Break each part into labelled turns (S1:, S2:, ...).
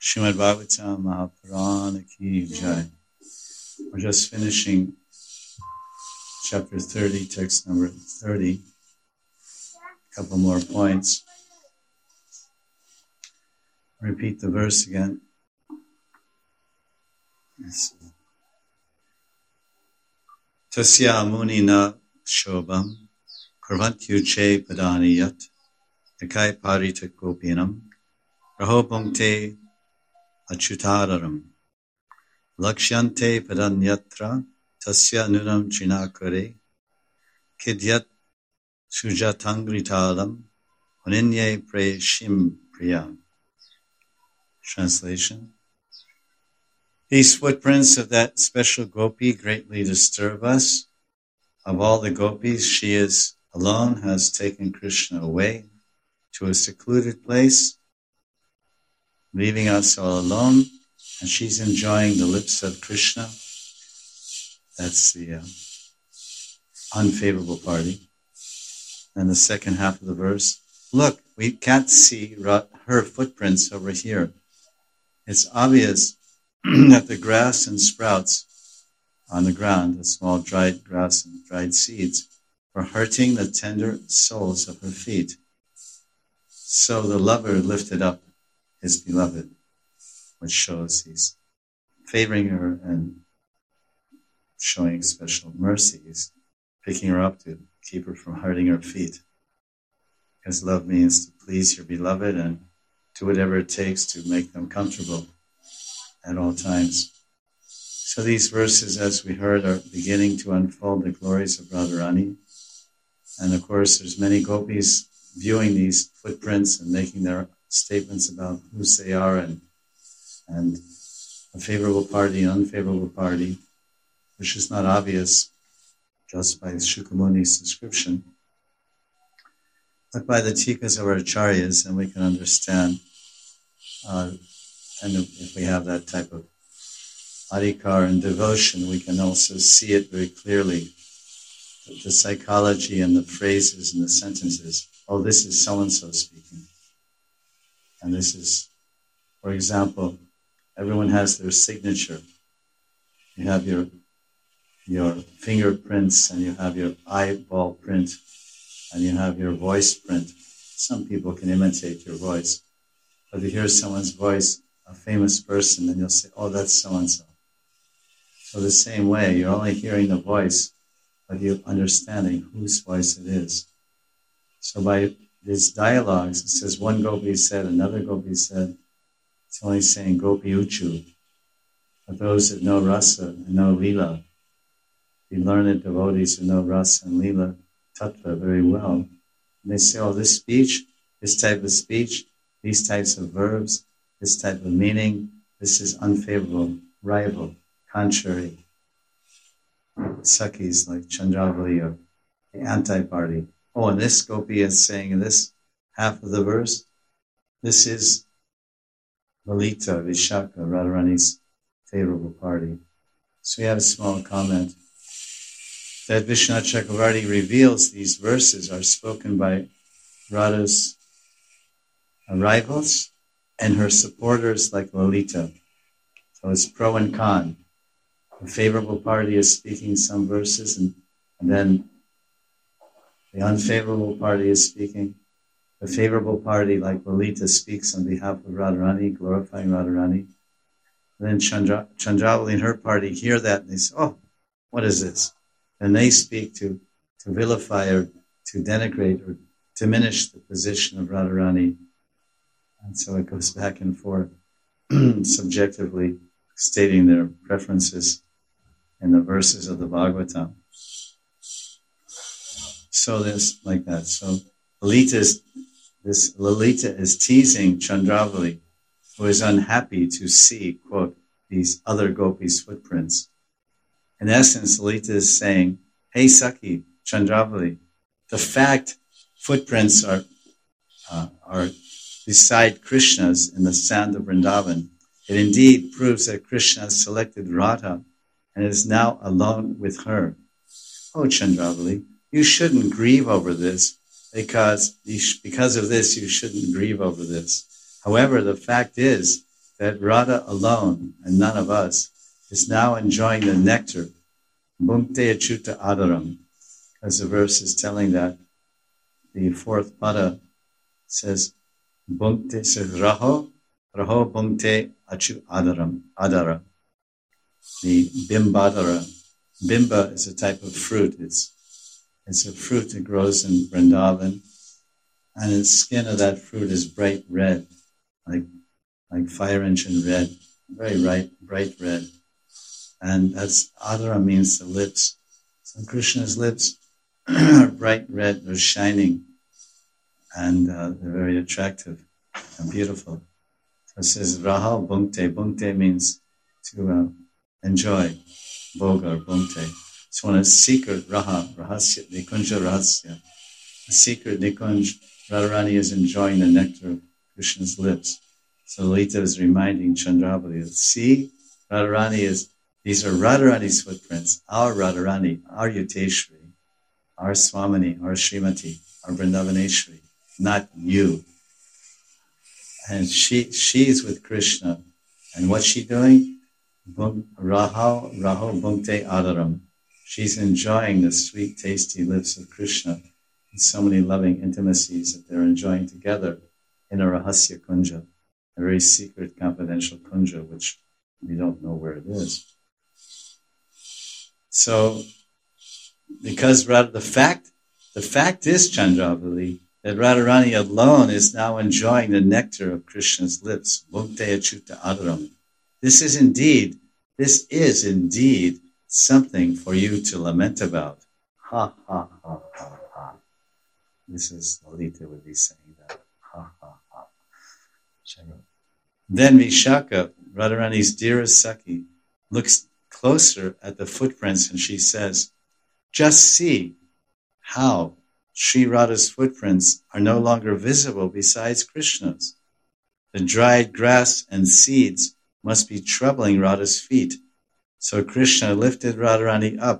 S1: Srimad Bhagavatam Mahapurana Ki Jai. We're just finishing chapter 30, text number 30. A couple more points. Repeat the verse again. Tasya munina shobham kurvantyuche padani yat yakai parita gopinam rahopamte achutararam lakshyante padanyatra tasya nunam chinakare kidyat sujatangritam uninye preshim priya. Translation. These footprints of that special gopi greatly disturb us. Of all the gopis, she is alone has taken Krishna away to a secluded place, leaving us all alone, and she's enjoying the lips of Krishna. That's the unfavorable party. And the second half of the verse, look, we can't see her footprints over here. It's obvious that the grass and sprouts on the ground, the small dried grass and dried seeds, were hurting the tender soles of her feet. So the lover lifted up his beloved, which shows he's favoring her and showing special mercy. He's picking her up to keep her from hurting her feet. Because love means to please your beloved and do whatever it takes to make them comfortable at all times. So these verses, as we heard, are beginning to unfold the glories of Radharani. And of course, there's many gopis viewing these footprints and making their statements about who they are and a favorable party, an unfavorable party, which is not obvious just by Shukamuni's description, but by the tikas of our acharyas, and we can understand. And if we have that type of adhikar and devotion, we can also see it very clearly. The psychology and the phrases and the sentences. Oh, this is so-and-so speaking. And this is, for example, everyone has their signature. You have your fingerprints, and you have your eyeball print, and you have your voice print. Some people can imitate your voice. But if you hear someone's voice, a famous person, then you'll say, oh, that's so-and-so. So the same way, you're only hearing the voice, but you're understanding whose voice it is. So by these dialogues, it says one gopi said, another gopi said, it's only saying gopi uchu. But those that know rasa and know lila, the learned devotees who know rasa and lila tattva very well, and they say, oh, this speech, this type of speech, these types of verbs, this type of meaning, this is unfavorable, rival, contrary. Sakhis like Chandravali or the anti-party. Oh, and this gopi is saying in this half of the verse, this is Lalita, Vishaka, Radharani's favorable party. So we have a small comment that Vishwanath Chakravarti reveals these verses are spoken by Radha's rivals and her supporters like Lalita. So it's pro and con. The favorable party is speaking some verses and then the unfavorable party is speaking. The favorable party like Lalita speaks on behalf of Radharani, glorifying Radharani. And then Chandravali and her party hear that and they say, oh, what is this? And they speak to vilify or to denigrate or diminish the position of Radharani. And so it goes back and forth, subjectively stating their preferences in the verses of the Bhagavatam. So there's like that. So Lalita is teasing Chandravali, who is unhappy to see, quote, these other gopis' footprints. In essence, Lalita is saying, hey Sakhi, Chandravali, the fact footprints are beside Krishna's in the sand of Vrindavan, it indeed proves that Krishna has selected Radha and is now alone with her. Oh, Chandravali, you shouldn't grieve over this because of this you shouldn't grieve over this. However, the fact is that Radha alone, and none of us, is now enjoying the nectar, bhukte achyuta adaram, as the verse is telling that. The fourth pada says, bhukte says raho bhukte achu adaram, adara. The bimbadara. Bimba is a type of fruit. It's a fruit that grows in Vrindavan, and the skin of that fruit is bright red, like fire engine red, very bright red. And that's adara means the lips. So Krishna's lips are bright red, they're shining, and they're very attractive and beautiful. So it says Rahal Bhukte. Bhukte means to enjoy, bhoga or bhukte. So when a secret rahasya, nikunja rahasya, a secret nikunj, Radharani is enjoying the nectar of Krishna's lips. So Lalita is reminding Chandravali that, see, these are Radharani's footprints, our Radharani, our Yuteshwari, our Swamini, our Srimati, our Vrindavaneshwari, not you. And she is with Krishna. And what's she doing? Raho bhukte adaram. She's enjoying the sweet, tasty lips of Krishna in so many loving intimacies that they're enjoying together in a rahasya kunja, a very secret, confidential kunja, which we don't know where it is. So, because the fact is, Chandravali, that Radharani alone is now enjoying the nectar of Krishna's lips, bhukte achyuta adaram. This is indeed something for you to lament about. Ha, ha, ha, ha, ha. This is Lalita would be saying that. Ha, ha, ha. Then Vishaka, Radharani's dearest Sakhi, looks closer at the footprints and she says, just see how Sri Radha's footprints are no longer visible besides Krishna's. The dried grass and seeds must be troubling Radha's feet. So Krishna lifted Radharani up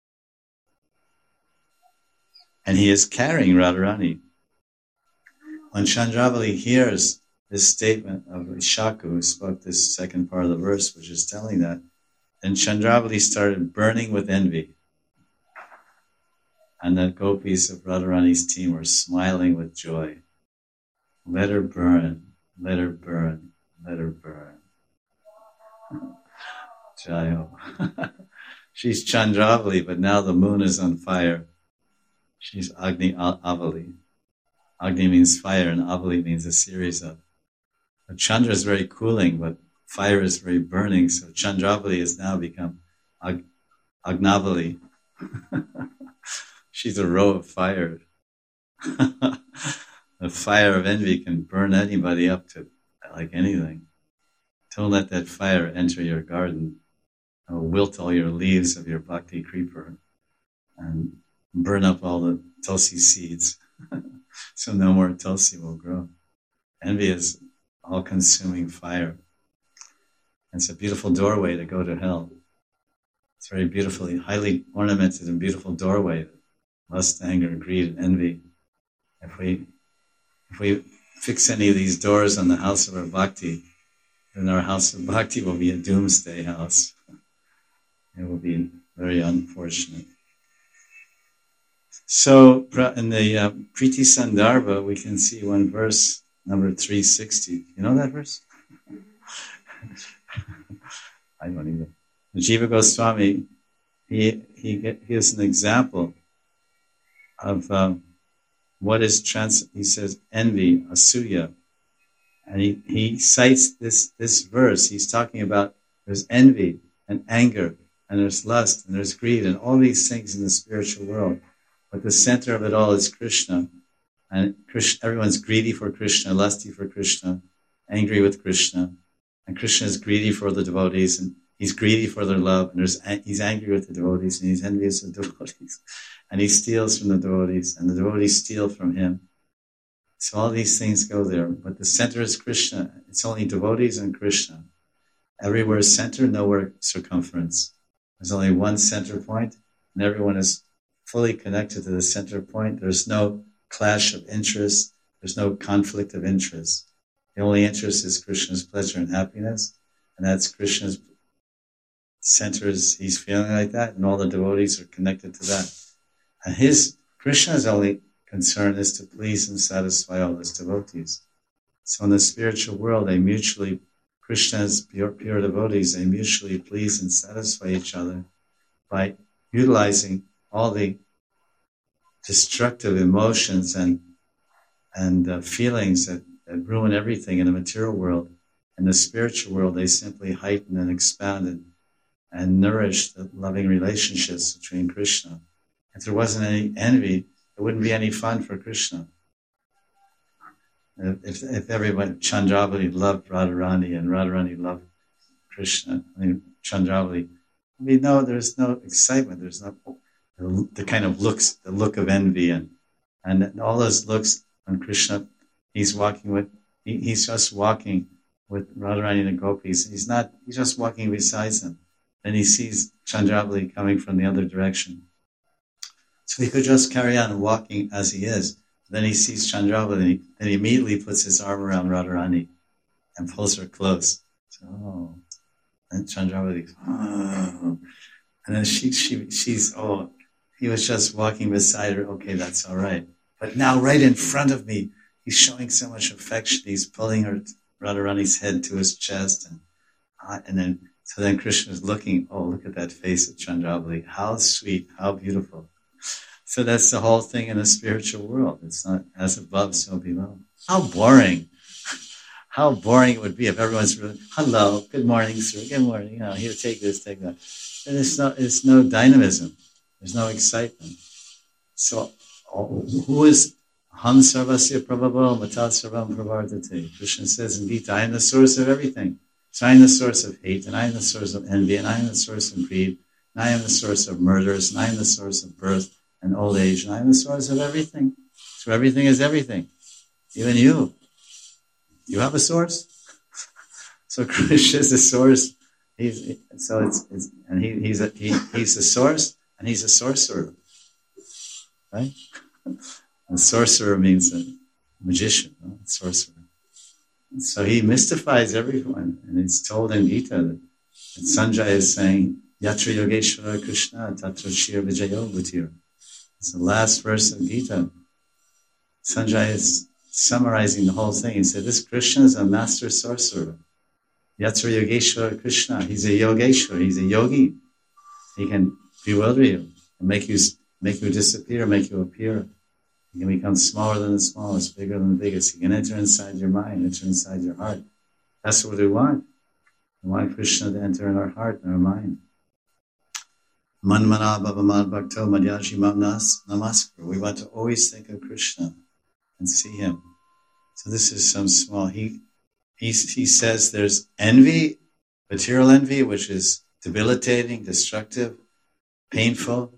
S1: and he is carrying Radharani. When Chandravali hears this statement of Vishaka, who spoke this second part of the verse, which is telling that, then Chandravali started burning with envy. And the gopis of Radharani's team were smiling with joy. Let her burn, let her burn, let her burn. Jayo. She's Chandravali, but now the moon is on fire. She's Agni Avali. Agni means fire and Avali means a series of. Chandra is very cooling, but fire is very burning. So Chandravali has now become Agnavali. She's a row of fire. The fire of envy can burn anybody up to like anything. Don't let that fire enter your garden. It'll wilt all your leaves of your bhakti creeper and burn up all the tulsi seeds. So no more tulsi will grow. Envy is all-consuming fire. It's a beautiful doorway to go to hell. It's very beautifully, highly ornamented and beautiful doorway. Lust, anger, greed, and envy. If we fix any of these doors on the house of our bhakti, then our house of bhakti will be a doomsday house. It will be very unfortunate. So in the Priti Sandarbha, we can see one verse, number 360. You know that verse? I don't either. Jiva Goswami, he gives an example of what is he says envy, asuya, and he cites this verse. He's talking about there's envy and anger and there's lust and there's greed and all these things in the spiritual world, but the center of it all is Krishna, and everyone's greedy for Krishna, lusty for Krishna, angry with Krishna, and Krishna is greedy for the devotees and he's greedy for their love, and he's angry with the devotees and he's envious of the devotees. And he steals from the devotees, and the devotees steal from him. So all these things go there. But the center is Krishna. It's only devotees and Krishna. Everywhere is center, nowhere circumference. There's only one center point, and everyone is fully connected to the center point. There's no clash of interest. There's no conflict of interest. The only interest is Krishna's pleasure and happiness, and that's Krishna's centers. He's feeling like that, and all the devotees are connected to that. And Krishna's only concern is to please and satisfy all his devotees. So in the spiritual world, Krishna's pure devotees, they mutually please and satisfy each other by utilizing all the destructive emotions and feelings that ruin everything in the material world. In the spiritual world, they simply heighten and expand and nourish the loving relationships between Krishna. If there wasn't any envy, there wouldn't be any fun for Krishna. If everyone, Chandravali loved Radharani and Radharani loved Krishna, Chandravali, there's no excitement, there's no the kind of looks, the look of envy and all those looks when Krishna, he's just walking with Radharani and the gopis. He's just walking beside them. And he sees Chandravali coming from the other direction. So he could just carry on walking as he is. Then he sees Chandravali, and he immediately puts his arm around Radharani and pulls her close. So, and Chandravali, and then he was just walking beside her. Okay, that's all right. But now, right in front of me, he's showing so much affection. He's pulling Radharani's head to his chest, and then Krishna is looking. Oh, look at that face of Chandravali! How sweet, how beautiful. So that's the whole thing in the spiritual world. It's not as above, so below. How boring! How boring it would be if everyone's really, hello, good morning, sir, good morning. Here, take this, take that. And it's no dynamism. There's no excitement. So, who is Ham Sarvasya Prabhavo Matat Sarvam Pravardate? Krishna says in Gita, I am the source of everything. So I am the source of hate, and I am the source of envy, and I am the source of greed, and I am the source of murders, and I am the source of birth and old age, and I am the source of everything. So everything is everything. Even you. You have a source? So Krishna is the source. He's the source, and he's a sorcerer. Right? A sorcerer means a magician, no? Sorcerer. And so he mystifies everyone, and it's told in Gita that Sanjaya is saying, Yatra Yogeshwara Krishna Tatra Shir Vijayo Bhutir. It's the last verse of Gita. Sanjaya is summarizing the whole thing. He said, this Krishna is a master sorcerer. Yatra Yogeshwara Krishna. He's a yogeshwar. He's a yogi. He can bewilder you and make you disappear, make you appear. He can become smaller than the smallest, bigger than the biggest. He can enter inside your mind, enter inside your heart. That's what we want. We want Krishna to enter in our heart and our mind. Manmana Bhavamad Bhakto Madhyaji Mamnas Namaskar. We want to always think of Krishna and see him. So this is some small. He says there's envy, material envy, which is debilitating, destructive, painful,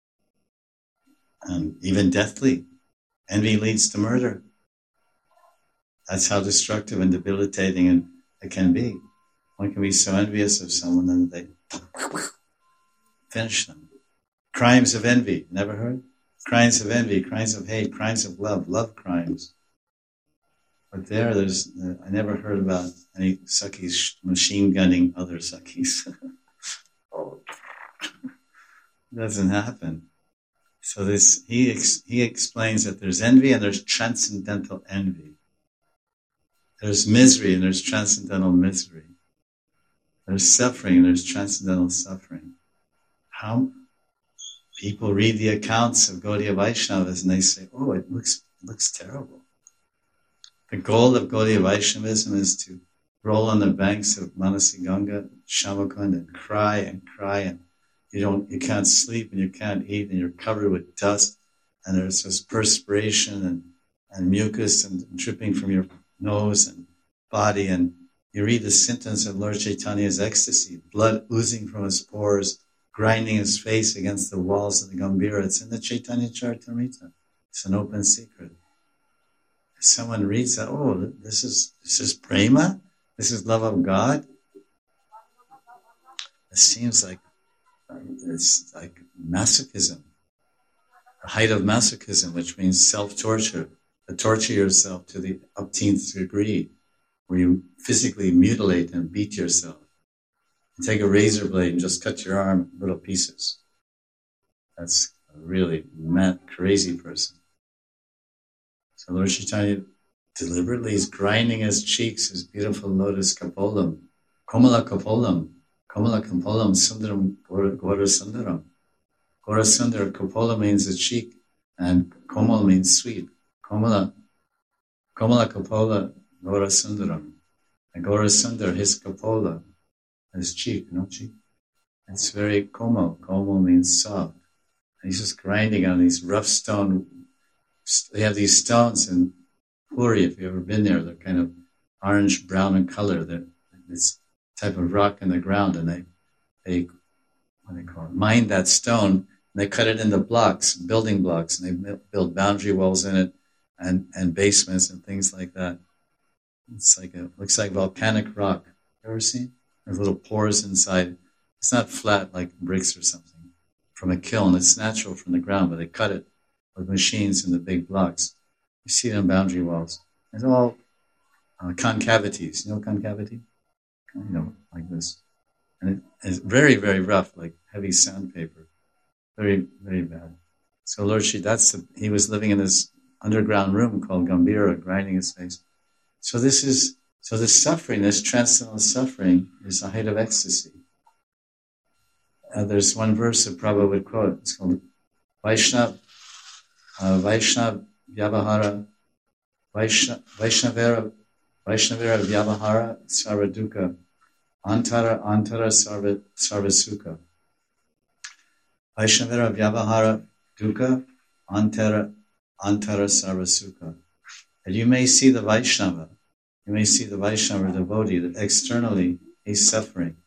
S1: and even deathly. Envy leads to murder. That's how destructive and debilitating it can be. One can be so envious of someone that they finish them. Crimes of envy, never heard? Crimes of envy, crimes of hate, crimes of love crimes. But there's I never heard about any Sakhis machine gunning other Sakhis. Oh, it doesn't happen. So he explains that there's envy and there's transcendental envy. There's misery and there's transcendental misery. There's suffering and there's transcendental suffering. How people read the accounts of Gaudiya Vaishnavas and they say, oh, it looks terrible. The goal of Gaudiya Vaishnavism is to roll on the banks of Manasi Ganga, Shamakund, and cry, and you can't sleep and you can't eat and you're covered with dust and there's this perspiration and mucus and dripping from your nose and body, and you read the symptoms of Lord Chaitanya's ecstasy, blood oozing from his pores, grinding his face against the walls of the Gambhira. It's in the Chaitanya Charitamrita. It's an open secret. If someone reads that, oh, this is prema? This is love of God? It seems like it's like masochism, the height of masochism, which means self-torture, to torture yourself to the upteenth degree. where you physically mutilate and beat yourself. You take a razor blade and just cut your arm in little pieces. That's a really mad, crazy person. So Lord Chaitanya deliberately is grinding his cheeks, his beautiful lotus kapolam. Komala kapolam. Komala kapolam sundaram gora sundaram. Gora sundar, kapola means the cheek, and komal means sweet. Komala kapola gora sundaram. And gora sundar, his kapola, his cheek, no cheek. It's very komal. Komal means soft. And he's just grinding on these rough stone. They have these stones in Puri, if you've ever been there. They're kind of orange, brown in color. They're this type of rock in the ground, and they what do they call it? Mine that stone, and they cut it into blocks, building blocks, and they build boundary walls in it, and basements and things like that. It's like looks like volcanic rock. You ever seen? There's little pores inside. It's not flat like bricks or something from a kiln. It's natural from the ground, but they cut it with machines in the big blocks. You see it on boundary walls. It's all concavities. You know concavity? You know, like this. And it's very, very rough, like heavy sandpaper. Very, very bad. So Lord Shri, he was living in this underground room called Gambhira, grinding his face. So this suffering, this transcendental suffering, is the height of ecstasy. There's one verse that Prabhupada would quote. It's called Vaishnav Vyavahara Vaishnavera Vyavahara Sarvaduka Antara Sarva Sukha. Vaishnavera Vyavahara Dukkha Antara Sarva Sukha. And you may see the Vaishnava devotee, that externally he's suffering.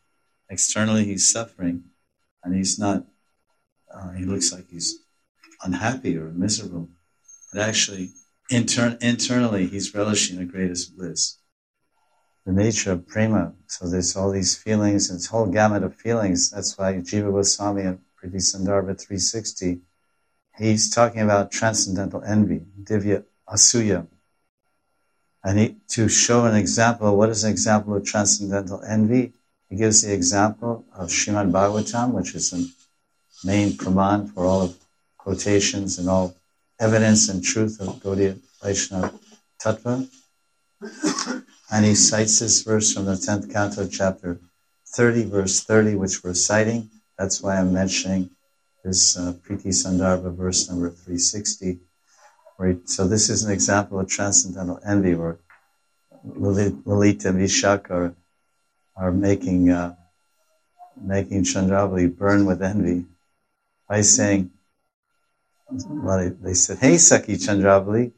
S1: And he's not, he looks like he's unhappy or miserable. But actually, internally, he's relishing the greatest bliss. The nature of prema, so there's all these feelings, this whole gamut of feelings. That's why Jiva Goswami in Priti Sandarbha 360, he's talking about transcendental envy, divya asuya. And to show an example, what is an example of transcendental envy? He gives the example of Srimad Bhagavatam, which is the main praman for all of quotations and all evidence and truth of Gaudiya Vaishnava Tattva. And he cites this verse from the 10th canto, chapter 30, verse 30, which we're citing. That's why I'm mentioning this Priti Sandarbha verse number 360. So this is an example of transcendental envy, where Lalita and Vishaka are making Chandravali burn with envy by saying, well, they said, "Hey, Saki Chandravali,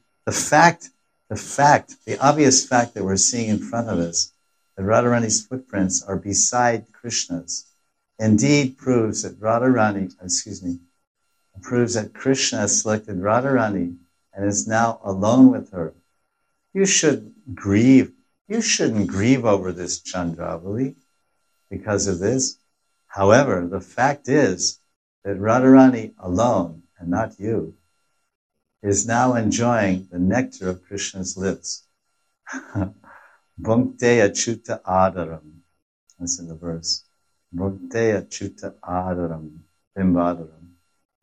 S1: the obvious fact that we're seeing in front of us, that Radharani's footprints are beside Krishna's, indeed proves that Krishna has selected Radharani and is now alone with her. You shouldn't grieve over this, Chandravali, because of this. However, the fact is that Radharani alone, and not you, is now enjoying the nectar of Krishna's lips. Bhunkte achyuta adaram. That's in the verse. Bhunkte achyuta adaram, bimbadaram.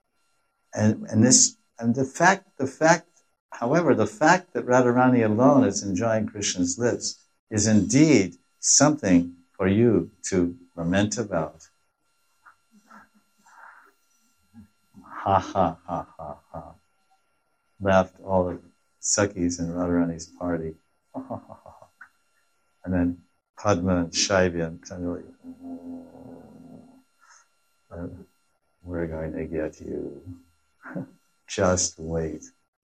S1: However, the fact that Radharani alone is enjoying Krishna's lips is indeed something for you to lament about. Ha ha ha ha ha. Laughed all the Sakis in Radharani's party. And then Padma and Shaivya and Chandali, we're going to get you. Just wait.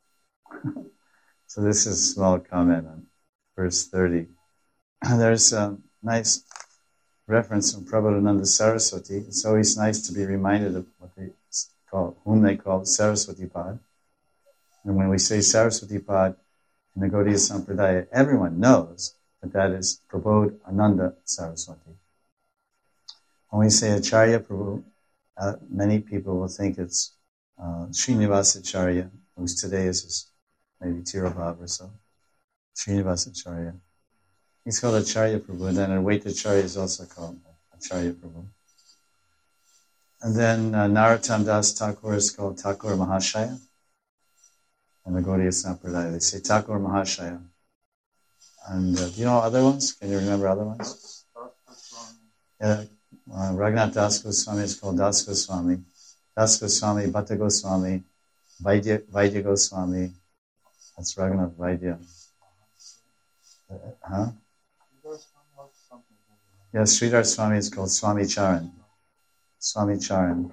S1: So this is a small comment on verse 30. There's a nice reference from Prabhupada Saraswati. It's always nice to be reminded of whom they call Saraswati Pad. And when we say Saraswati Pad in the Gaudiya Sampradaya, everyone knows that is Prabodh Ananda Saraswati. When we say Acharya Prabhu, many people will think it's Srinivasacharya, whose today is maybe Tirobhav or so. Srinivasacharya. He's called Acharya Prabhu, and then Advaita Acharya is also called Acharya Prabhu. And then Narottam Das Thakur is called Thakur Mahashaya. And the Gaudiya Sampradaya, they say Thakur Mahashaya. And do you know other ones? Can you remember other ones? Yeah, Raghunath Das Goswami is called Das Goswami. Das Goswami, Bhatta Goswami, Vaidya Goswami. That's Raghunath Vaidya. Huh? Yeah, Sridhar Swami is called Swami Charan. Swami Charan.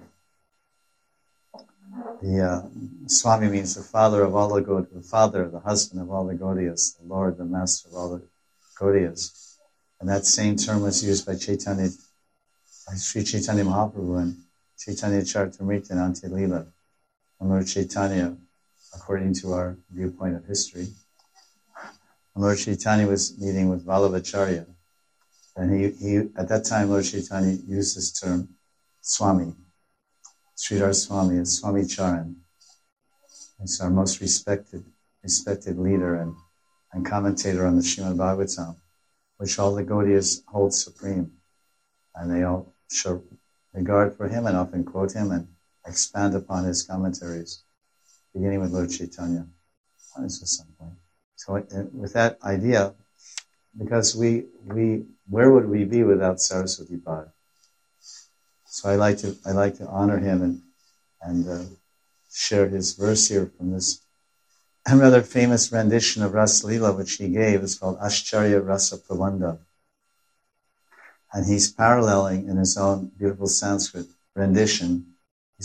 S1: The Swami means the father of all the Gaudiyas, the father, the husband of all the Gaudiyas, the Lord, the master of all the Gaudiyas. And that same term was used by Sri Chaitanya Mahaprabhu and Chaitanya Charitamrita and Ante Leela. And Lord Chaitanya, according to our viewpoint of history, Lord Chaitanya was meeting with Vallabhacharya. And he at that time, Lord Chaitanya used this term, Swami. Sridhar Swami is Swami Charan. He's our most respected leader and commentator on the Srimad Bhagavatam, which all the Gaudiyas hold supreme. And they all show regard for him and often quote him and expand upon his commentaries, beginning with Lord Chaitanya. This was some point. So with that idea, because where would we be without Saraswati Bhatt? So I like to honor him and share his verse here from this rather famous rendition of Ras Leela, which he gave. It's called Ascharya Rasa Prabandha. And he's paralleling in his own beautiful Sanskrit rendition, the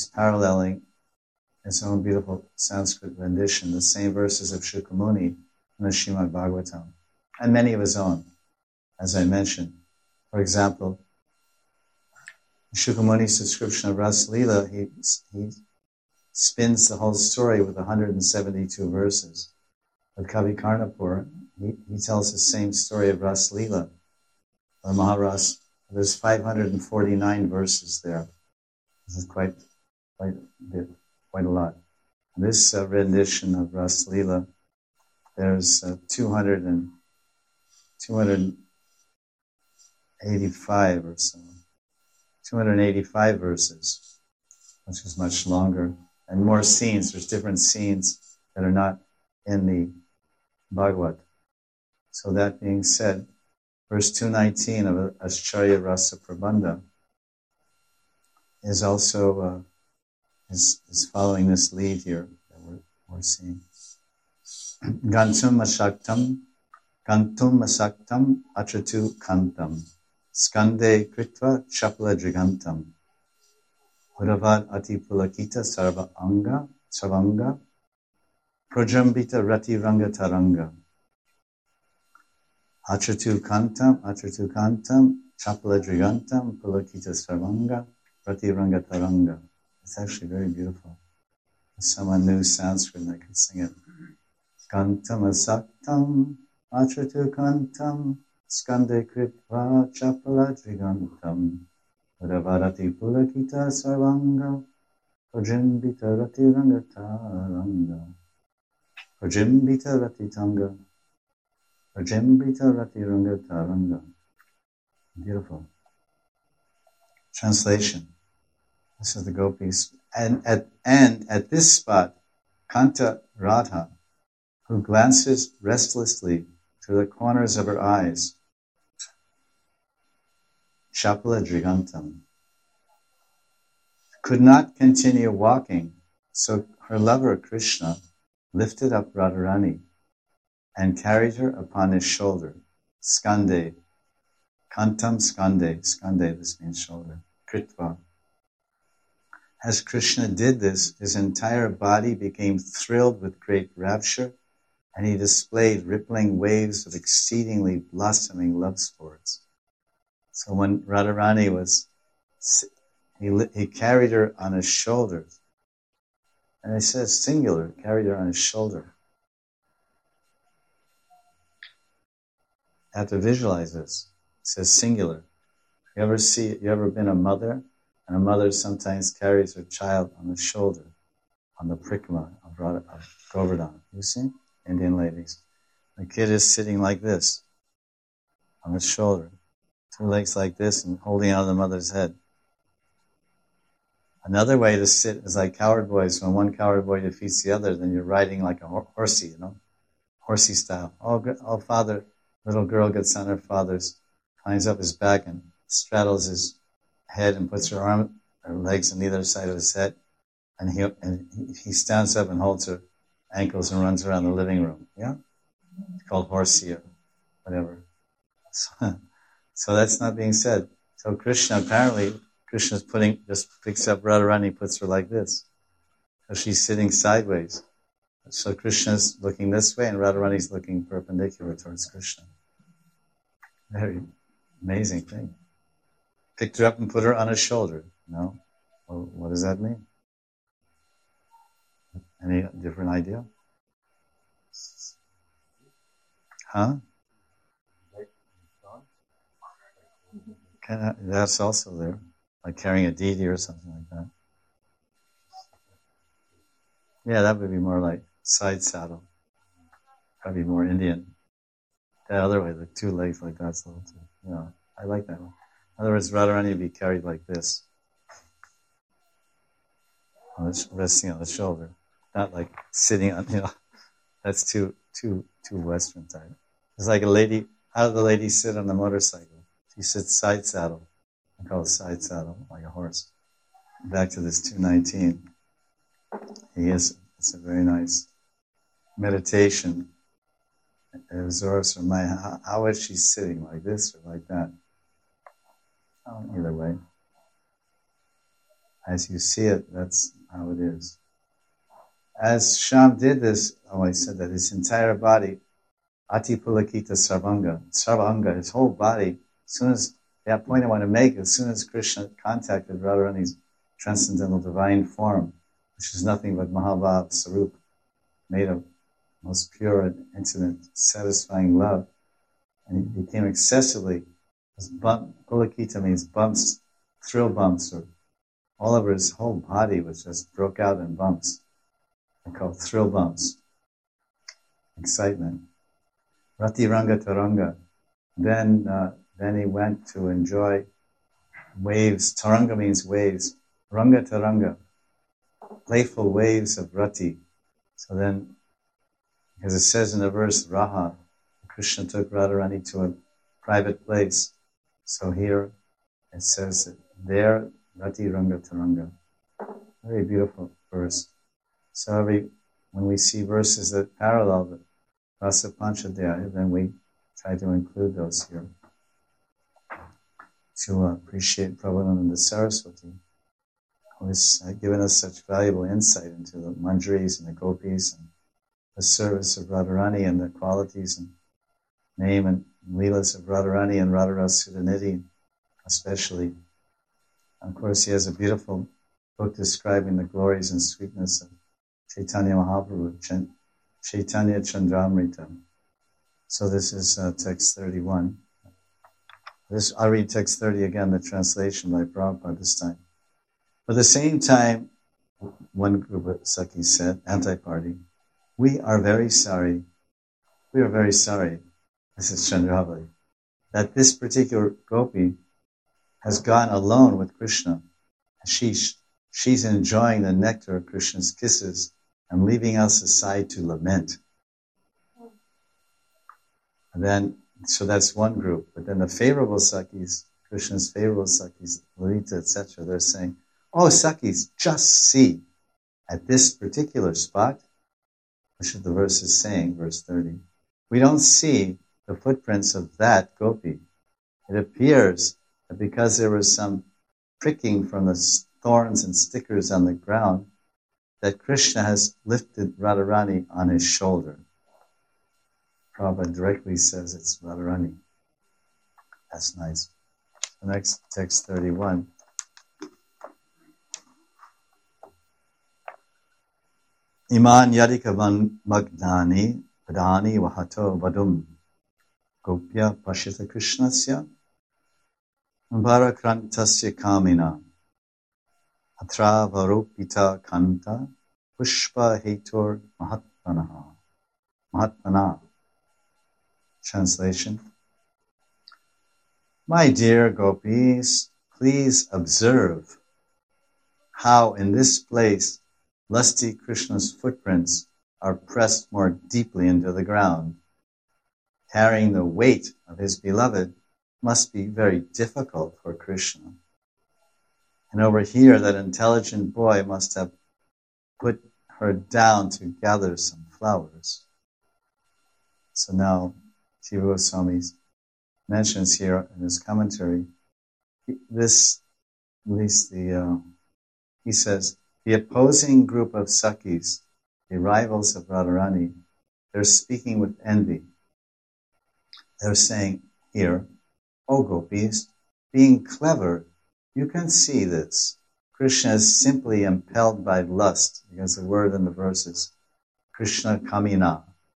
S1: same verses of Shukamuni in the Srimad Bhagavatam, and many of his own, as I mentioned. For example, Shukamuni's description of Ras Leela, he spins the whole story with 172 verses. But Kavi Karnapur, he tells the same story of Ras Leela, the Maharas. There's 549 verses there. This is quite a lot. This rendition of Ras Leela, there's 285 or so. 285 verses, which is much longer, and more scenes. There's different scenes that are not in the Bhagavad. So that being said, verse 219 of Ascharya Rasa Prabandha is also is following this lead here that we're seeing. Gantum masaktam atratu kantam. Skande kritva chapala drigantam. Udavad ati pulakita sarvanga. Projambita rati ranga taranga. Atratu kantam, chapala drigantam, pulakita sarvanga, rati ranga taranga. It's actually very beautiful. If someone knew Sanskrit and I could sing it. Kantam asaktam, atratu kantam, skande kritva chapala drigantam, udavarati pulakita sarvanga, prajimbita rati rangataranga, prajimbita rati tanga, prajimbita rati rangataranga. Beautiful. Translation. This is the gopis. And at this spot, Kanta Radha, who glances restlessly through the corners of her eyes, Chapala Drigantam, could not continue walking, so her lover Krishna lifted up Radharani and carried her upon his shoulder. Skande, Kantam Skande, this means shoulder, Kritva. As Krishna did this, his entire body became thrilled with great rapture, and he displayed rippling waves of exceedingly blossoming love sports. So when Radharani he carried her on his shoulders. And it says singular, carried her on his shoulder. You have to visualize this. It says singular. You ever been a mother? And a mother sometimes carries her child on the shoulder, on the prikma of Govardhan. You see? Indian ladies. The kid is sitting like this. on his shoulder. Two legs like this and holding out the mother's head. Another way to sit is like coward boys. When one coward boy defeats the other, then you're riding like a horsey, horsey style. Oh, father, little girl gets on her father's, climbs up his back and straddles his head and puts her legs on either side of his head. And he stands up and holds her ankles and runs around the living room. Yeah? It's called horsey or whatever. So that's not being said. So Krishna's just picks up Radharani, puts her like this. So she's sitting sideways. So Krishna's looking this way and Radharani's looking perpendicular towards Krishna. Very amazing thing. Picked her up and put her on his shoulder. Well, what does that mean? Any different idea? Huh? That's also there. Like carrying a deity or something like that. Yeah, that would be more like side saddle. Probably more Indian. The other way, the two legs like that's a little too, I like that one. In other words, Radharani would be carried like this. Resting on the shoulder. Not like sitting on, that's too Western type. It's like a lady, how do the ladies sit on the motorcycle? She sits side saddle. I call it side saddle, like a horse. Back to this 219. It's a very nice meditation. It absorbs her mind. How is she sitting, like this or like that? Either way. As you see it, that's how it is. As Shyam did this, I said that his entire body, Ati Pulakita Sarvanga, his whole body, as soon as, that point I want to make, as soon as Krishna contacted Radharani's transcendental divine form, which is nothing but Mahabhav Sarup, made of most pure and intimate, satisfying love, and he became excessively, Pulakita means bumps, thrill bumps, or all over his whole body was just broke out in bumps. They're called thrill bumps. Excitement. Rati Ranga Taranga. Then he went to enjoy waves. Taranga means waves. Ranga Taranga. Playful waves of Rati. So then, because it says in the verse, Raha, Krishna took Radharani to a private place. So here it says that there, Rati Ranga Taranga. Very beautiful verse. So when we see verses that parallel the Rasa Panchadhyaya, then we try to include those here to appreciate Prabhupada Saraswati, who has given us such valuable insight into the manjaris and the gopis and the service of Radharani and the qualities and name and leelas of Radharani and Radharasa Sudhanidhi especially. And of course, he has a beautiful book describing the glories and sweetness of Chaitanya Mahaprabhu, Chaitanya Chandramrita. So this is text 31. I'll read text 30 again, the translation by Prabhupada this time. At the same time, one group of Sakhis said, anti-party, we are very sorry, this is Chandravali, that this particular gopi has gone alone with Krishna. She's enjoying the nectar of Krishna's kisses and leaving us aside to lament. And then, so that's one group. But then the favorable Sakhis, Krishna's favorable Sakhis, Lalita, etc., they're saying, oh, Sakhis, just see, at this particular spot, which the verse is saying, verse 30, we don't see the footprints of that gopi. It appears that because there was some pricking from the thorns and stickers on the ground, that Krishna has lifted Radharani on his shoulder. Prabhupada directly says it's Radharani. That's nice. The next text 31. Iman yadika magnani padani vahato vadum gopya pashita krishnasya varakrantasya kamina atra varupita kanta pushpa hetur mahatmana. Translation. My dear gopis, please observe how in this place lusty Krishna's footprints are pressed more deeply into the ground. Carrying the weight of his beloved must be very difficult for Krishna. And over here, that intelligent boy must have put her down to gather some flowers. So now, Jiva Goswami mentions here in his commentary, this, at least he says, the opposing group of Sakhis, the rivals of Radharani, they're speaking with envy. They're saying here, "O gopis, being clever, you can see this. Krishna is simply impelled by lust," because the word in the verse is Krishna Kamina.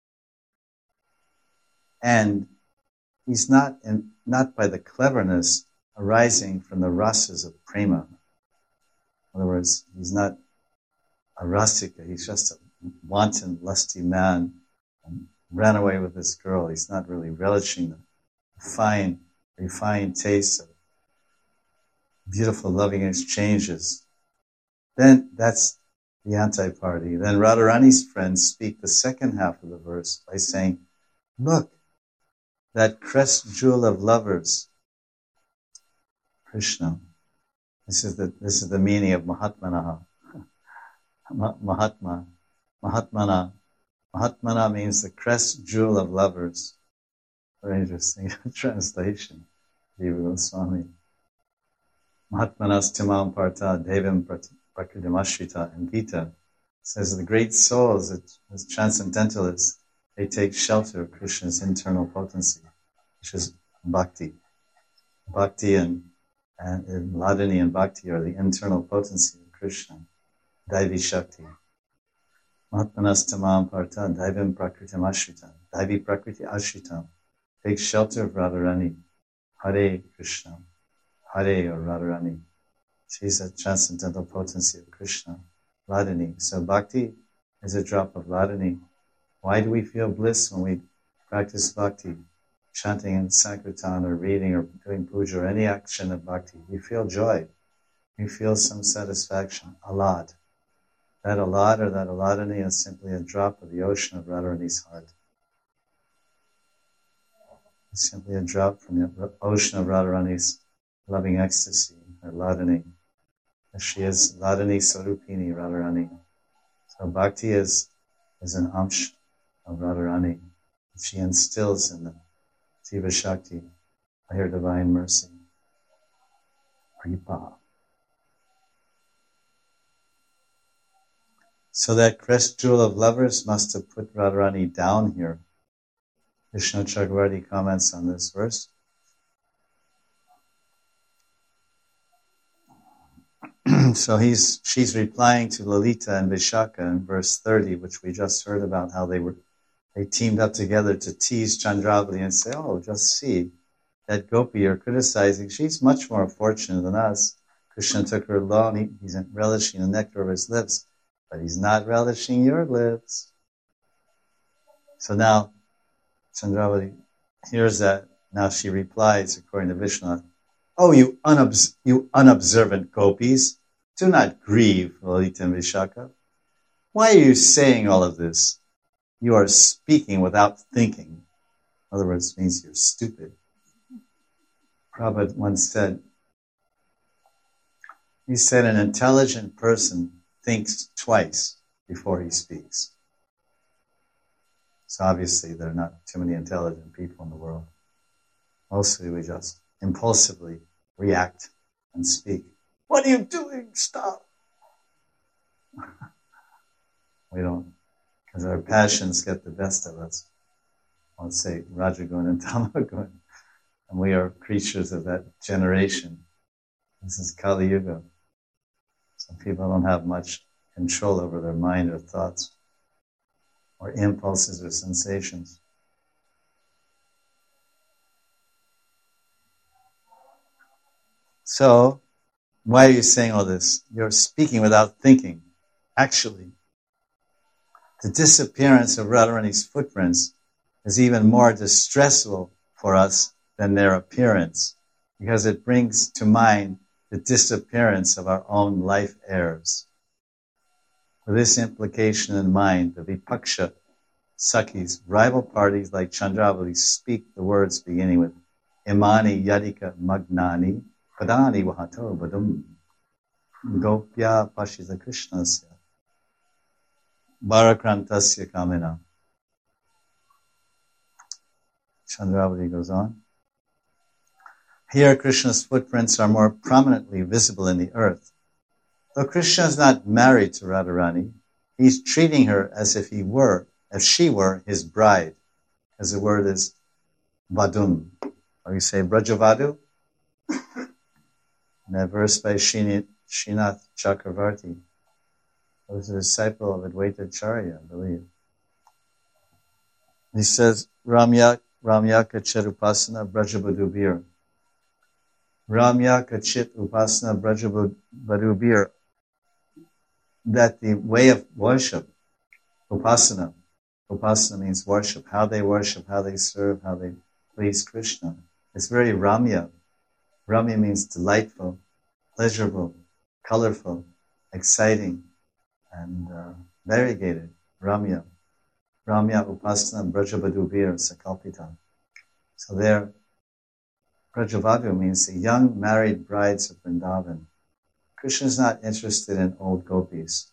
S1: And he's not by the cleverness arising from the rasas of prema. In other words, he's not a rasika, he's just a wanton, lusty man and ran away with this girl. He's not really relishing the fine, refined taste of beautiful, loving exchanges. Then that's the anti-party. Then Radharani's friends speak the second half of the verse by saying, "Look, that crest jewel of lovers, Krishna." This is the meaning of Mahatmanaha. Mahatmana. Mahatmana means the crest jewel of lovers. Very interesting translation. Jiva Goswami. Mahatmanas timam partha devim prakritimashita in Gita says the great souls, as transcendentalists, they take shelter of Krishna's internal potency, which is bhakti. Bhakti and Ladini and Bhakti are the internal potency of Krishna, Daivi Shakti. Mahatmanas tamam partha daivim prakritim ashritam. Daivi prakriti ashritam. Take shelter of Radharani. Hare Krishna. Hare or Radharani. She's a transcendental potency of Krishna. Ladini. So Bhakti is a drop of Ladini. Why do we feel bliss when we practice Bhakti? Chanting in Sankirtan or reading or doing puja or any action of Bhakti. We feel joy. We feel some satisfaction. Alad. That alad or that aladini is simply a drop of the ocean of Radharani's heart. It's simply a drop from the ocean of Radharani's loving ecstasy, or ladini. She is ladini sarupini Radharani. So bhakti is an amsh of Radharani. She instills in the Jiva Shakti by her divine mercy. Kripa. So that crest jewel of lovers must have put Radharani down here. Vishnu Chakravarti comments on this verse. So she's replying to Lalita and Vishaka in verse 30, which we just heard about how they teamed up together to tease Chandravali and say, "Oh, just see, that gopi you're criticizing, she's much more fortunate than us. Krishna took her alone, he's relishing the nectar of his lips, but he's not relishing your lips." So now Chandravali hears that. Now she replies, according to Vishnu, "Oh, you unobservant gopis, do not grieve, Lalita and Vishaka. Why are you saying all of this? You are speaking without thinking." In other words, it means you're stupid. Prabhupada once said, an intelligent person thinks twice before he speaks. So obviously there are not too many intelligent people in the world. Mostly we just impulsively react and speak. "What are you doing? Stop!" We don't, because our passions get the best of us. Let's say Rajagun and Tamagun. And we are creatures of that generation. This is Kali Yuga. Some people don't have much control over their mind or thoughts, or impulses or sensations. So, why are you saying all this? You're speaking without thinking. Actually, the disappearance of Radharani's footprints is even more distressful for us than their appearance. because it brings to mind the disappearance of our own life heirs. With this implication in mind, the Vipaksha Sakhis, rival parties like Chandravali, speak the words beginning with Imani Yadika Magnani Padani Vahato Badum Gopya Pashita Krishnasya Bharakrantasya Kamina. Chandravali goes on. Here Krishna's footprints are more prominently visible in the earth. Though Krishna is not married to Radharani, he's treating her as if she were his bride, as the word is vadum, or you say Brajavadu. And that verse by Srinath Chakravarti, who was a disciple of Advaita Acharya, I believe. He says, Ramya Kachit Upasana Brajabadubir. Ramya Kachit Upasana Brajabadubir. That the way of worship, Upasana means worship, how they serve, how they please Krishna. It's very Ramya. Ramya means delightful, pleasurable, colorful, exciting, and variegated. Ramya Upasana Brajavadubir Sakalpita. So there, Brajavadu means the young married brides of Vrindavan. Krishna is not interested in old gopis.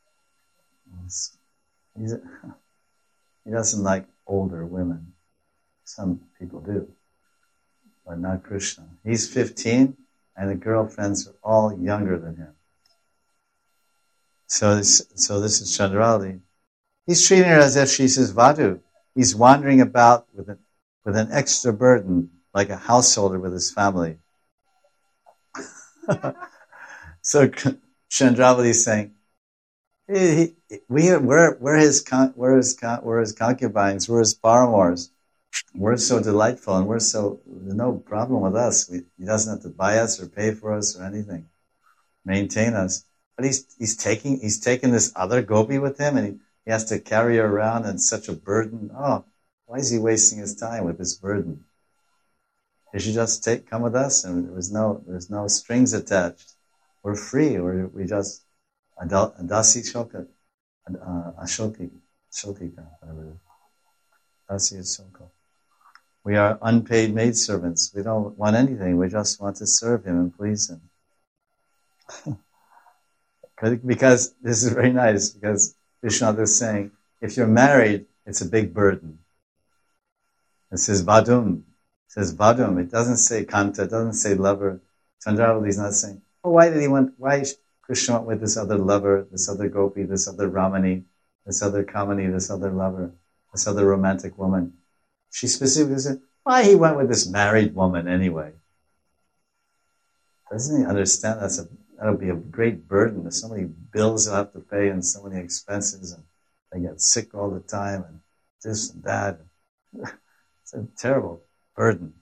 S1: He doesn't like older women. Some people do, but not Krishna. He's 15, and the girlfriends are all younger than him. So this is Chandravali. He's treating her as if she's his Vadu. He's wandering about with an extra burden, like a householder with his family. So Chandravali is saying, we're his concubines, we're his paramours. We're so delightful, and there's no problem with us. He doesn't have to buy us or pay for us or anything, maintain us. But he's taking this other gopi with him, and he has to carry her around, and such a burden. Oh, why is he wasting his time with this burden? He should just come with us, and there's no strings attached. We're free, we just Dasi Shoka, Ashokika, whatever it is. Dasi Shoka. We are unpaid maidservants. We don't want anything. We just want to serve him and please him. Because this is very nice, because Vishwanath is saying, if you're married, it's a big burden. It says vadum. It doesn't say kanta, it doesn't say lover. Chandravali is not saying, why Krishna went with this other lover, this other gopi, this other Ramani, this other Kamani, this other lover, this other romantic woman. She specifically said, why he went with this married woman anyway? Doesn't he understand that'll be a great burden? There's so many bills he'll have to pay and so many expenses, and they get sick all the time and this and that. It's a terrible burden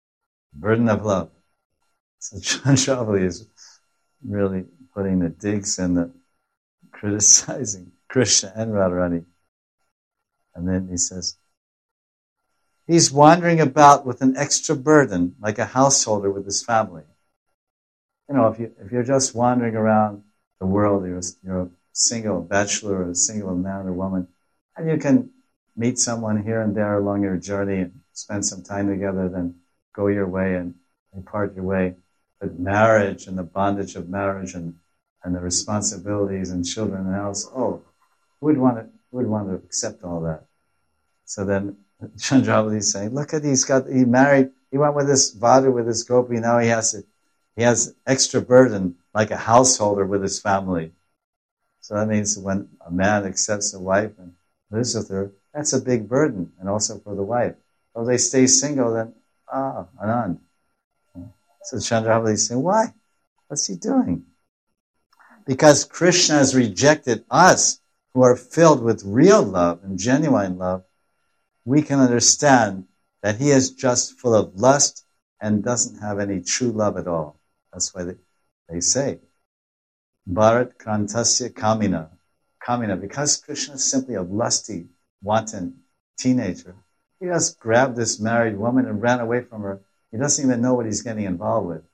S1: of love. So Chandravali is really putting the digs and the criticizing Krishna and Radharani. And then he says, he's wandering about with an extra burden, like a householder with his family. You know, if you're just wandering around the world, you're a single bachelor or a single man or woman, and you can meet someone here and there along your journey and spend some time together, then go your way and part your way. But marriage and the bondage of marriage and the responsibilities and children and house, who would want to accept all that? So then Chandravali is saying, look at he married, he went with this Vadu, with this gopi, now he has extra burden, like a householder with his family. So that means when a man accepts a wife and lives with her, that's a big burden, and also for the wife. If they stay single, then, Anand. So Chandravali is saying, why? What's he doing? Because Krishna has rejected us, who are filled with real love and genuine love. We can understand that he is just full of lust and doesn't have any true love at all. That's why they say, Bharat Krantasya Kamina. Kamina, because Krishna is simply a lusty, wanton teenager. He just grabbed this married woman and ran away from her. He doesn't even know what he's getting involved with.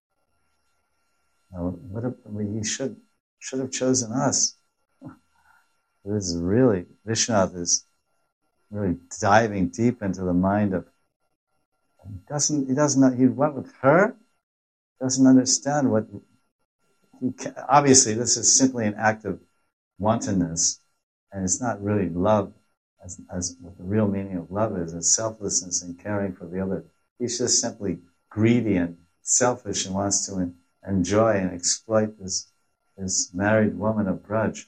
S1: He should have chosen us. This is really, Vishwanath is really diving deep into the mind of, he went with her, doesn't understand what, obviously this is simply an act of wantonness, and it's not really love, as what the real meaning of love is selflessness and caring for the other. He's just simply greedy and selfish and wants to enjoy and exploit this married woman of Braj.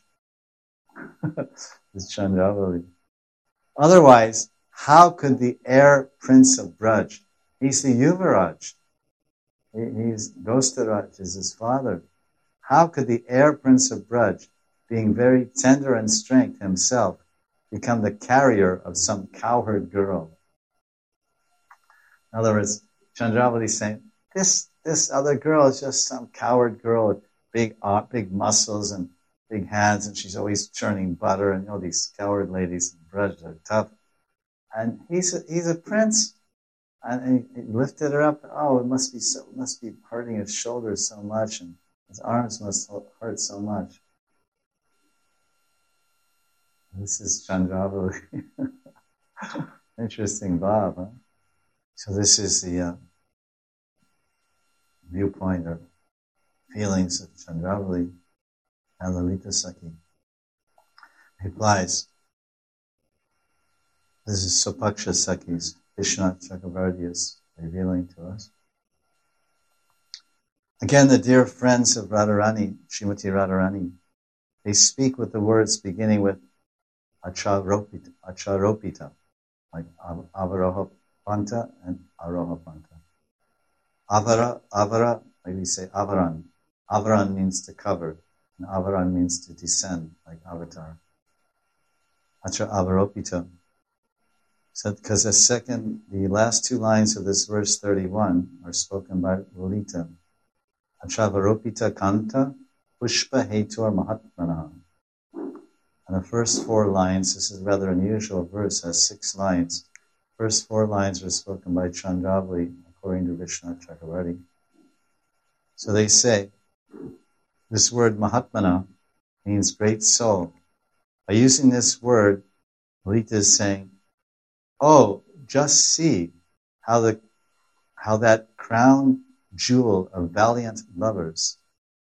S1: This Chandravali. Otherwise, how could the heir prince of Braj, he's the Yuvaraj, he's Gostaraj is his father. How could the heir prince of Braj, being very tender in strength himself, become the carrier of some cowherd girl? In other words, Chandravali is saying, this other girl is just some cowherd girl with big muscles and big hands, and she's always churning butter, and these cowherd ladies in Braj are tough. And he's a prince, and he lifted her up. Oh, it must be hurting his shoulders so much, and his arms must hurt so much. This is Chandravali. Interesting bhav, huh? So this is the viewpoint or feelings of Chandravali and Lalita Sakhi. Replies. This is Sopaksha Sakhi's Vishwanath Chakravarti is revealing to us. Again, the dear friends of Radharani, Srimati Radharani, they speak with the words beginning with acharopita, like avaroha panta and aroha panta. Avara, like we say avaran. Avaran means to cover, and avaran means to descend, like avatar. Acha avaropita. So, because the last two lines of this verse 31 are spoken by Lalita. Achavaropita kanta pushpa hetur mahatmana. And the first four lines, this is a rather unusual verse, has 6 lines. First 4 lines are spoken by Chandravali, according to Vishwanath Chakravarti. So they say, this word mahatmana means great soul. By using this word, Lalita is saying, oh, just see how that crown jewel of valiant lovers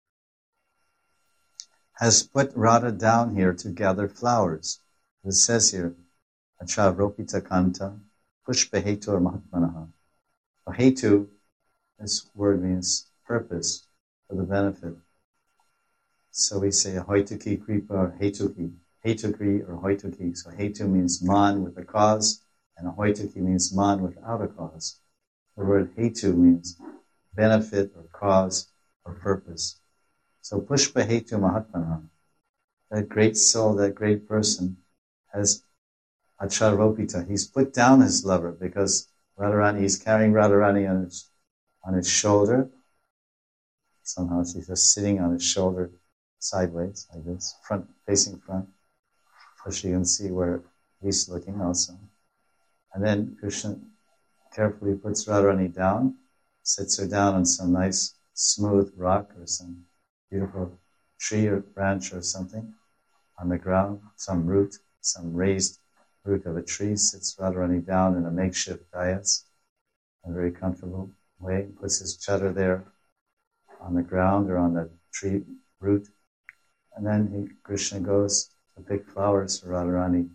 S1: has put Radha down here to gather flowers. It says here, Acharopita kanta pushpa hetur mahatmanaha. Hetu, this word means purpose, for the benefit. So we say hoituki kripa or hetuki, hetukri or hoituki. So hetu means man with a cause, and hoituki means man without a cause. The word hetu means benefit or cause or purpose. So pushpa hetu mahatmana, that great soul, that great person, has acharopita. He's put down his lover because Radharani, he's carrying Radharani on his shoulder. Somehow she's just sitting on his shoulder sideways, like this, facing front, so she can see where he's looking also. And then Krishna carefully puts Radharani down, sits her down on some nice smooth rock or some beautiful tree or branch or something on the ground, some root, some raised root of a tree, sits Radharani down in a makeshift dais in a very comfortable way, puts his chadar there on the ground or on the tree root, and then Krishna goes to pick flowers for Radharani,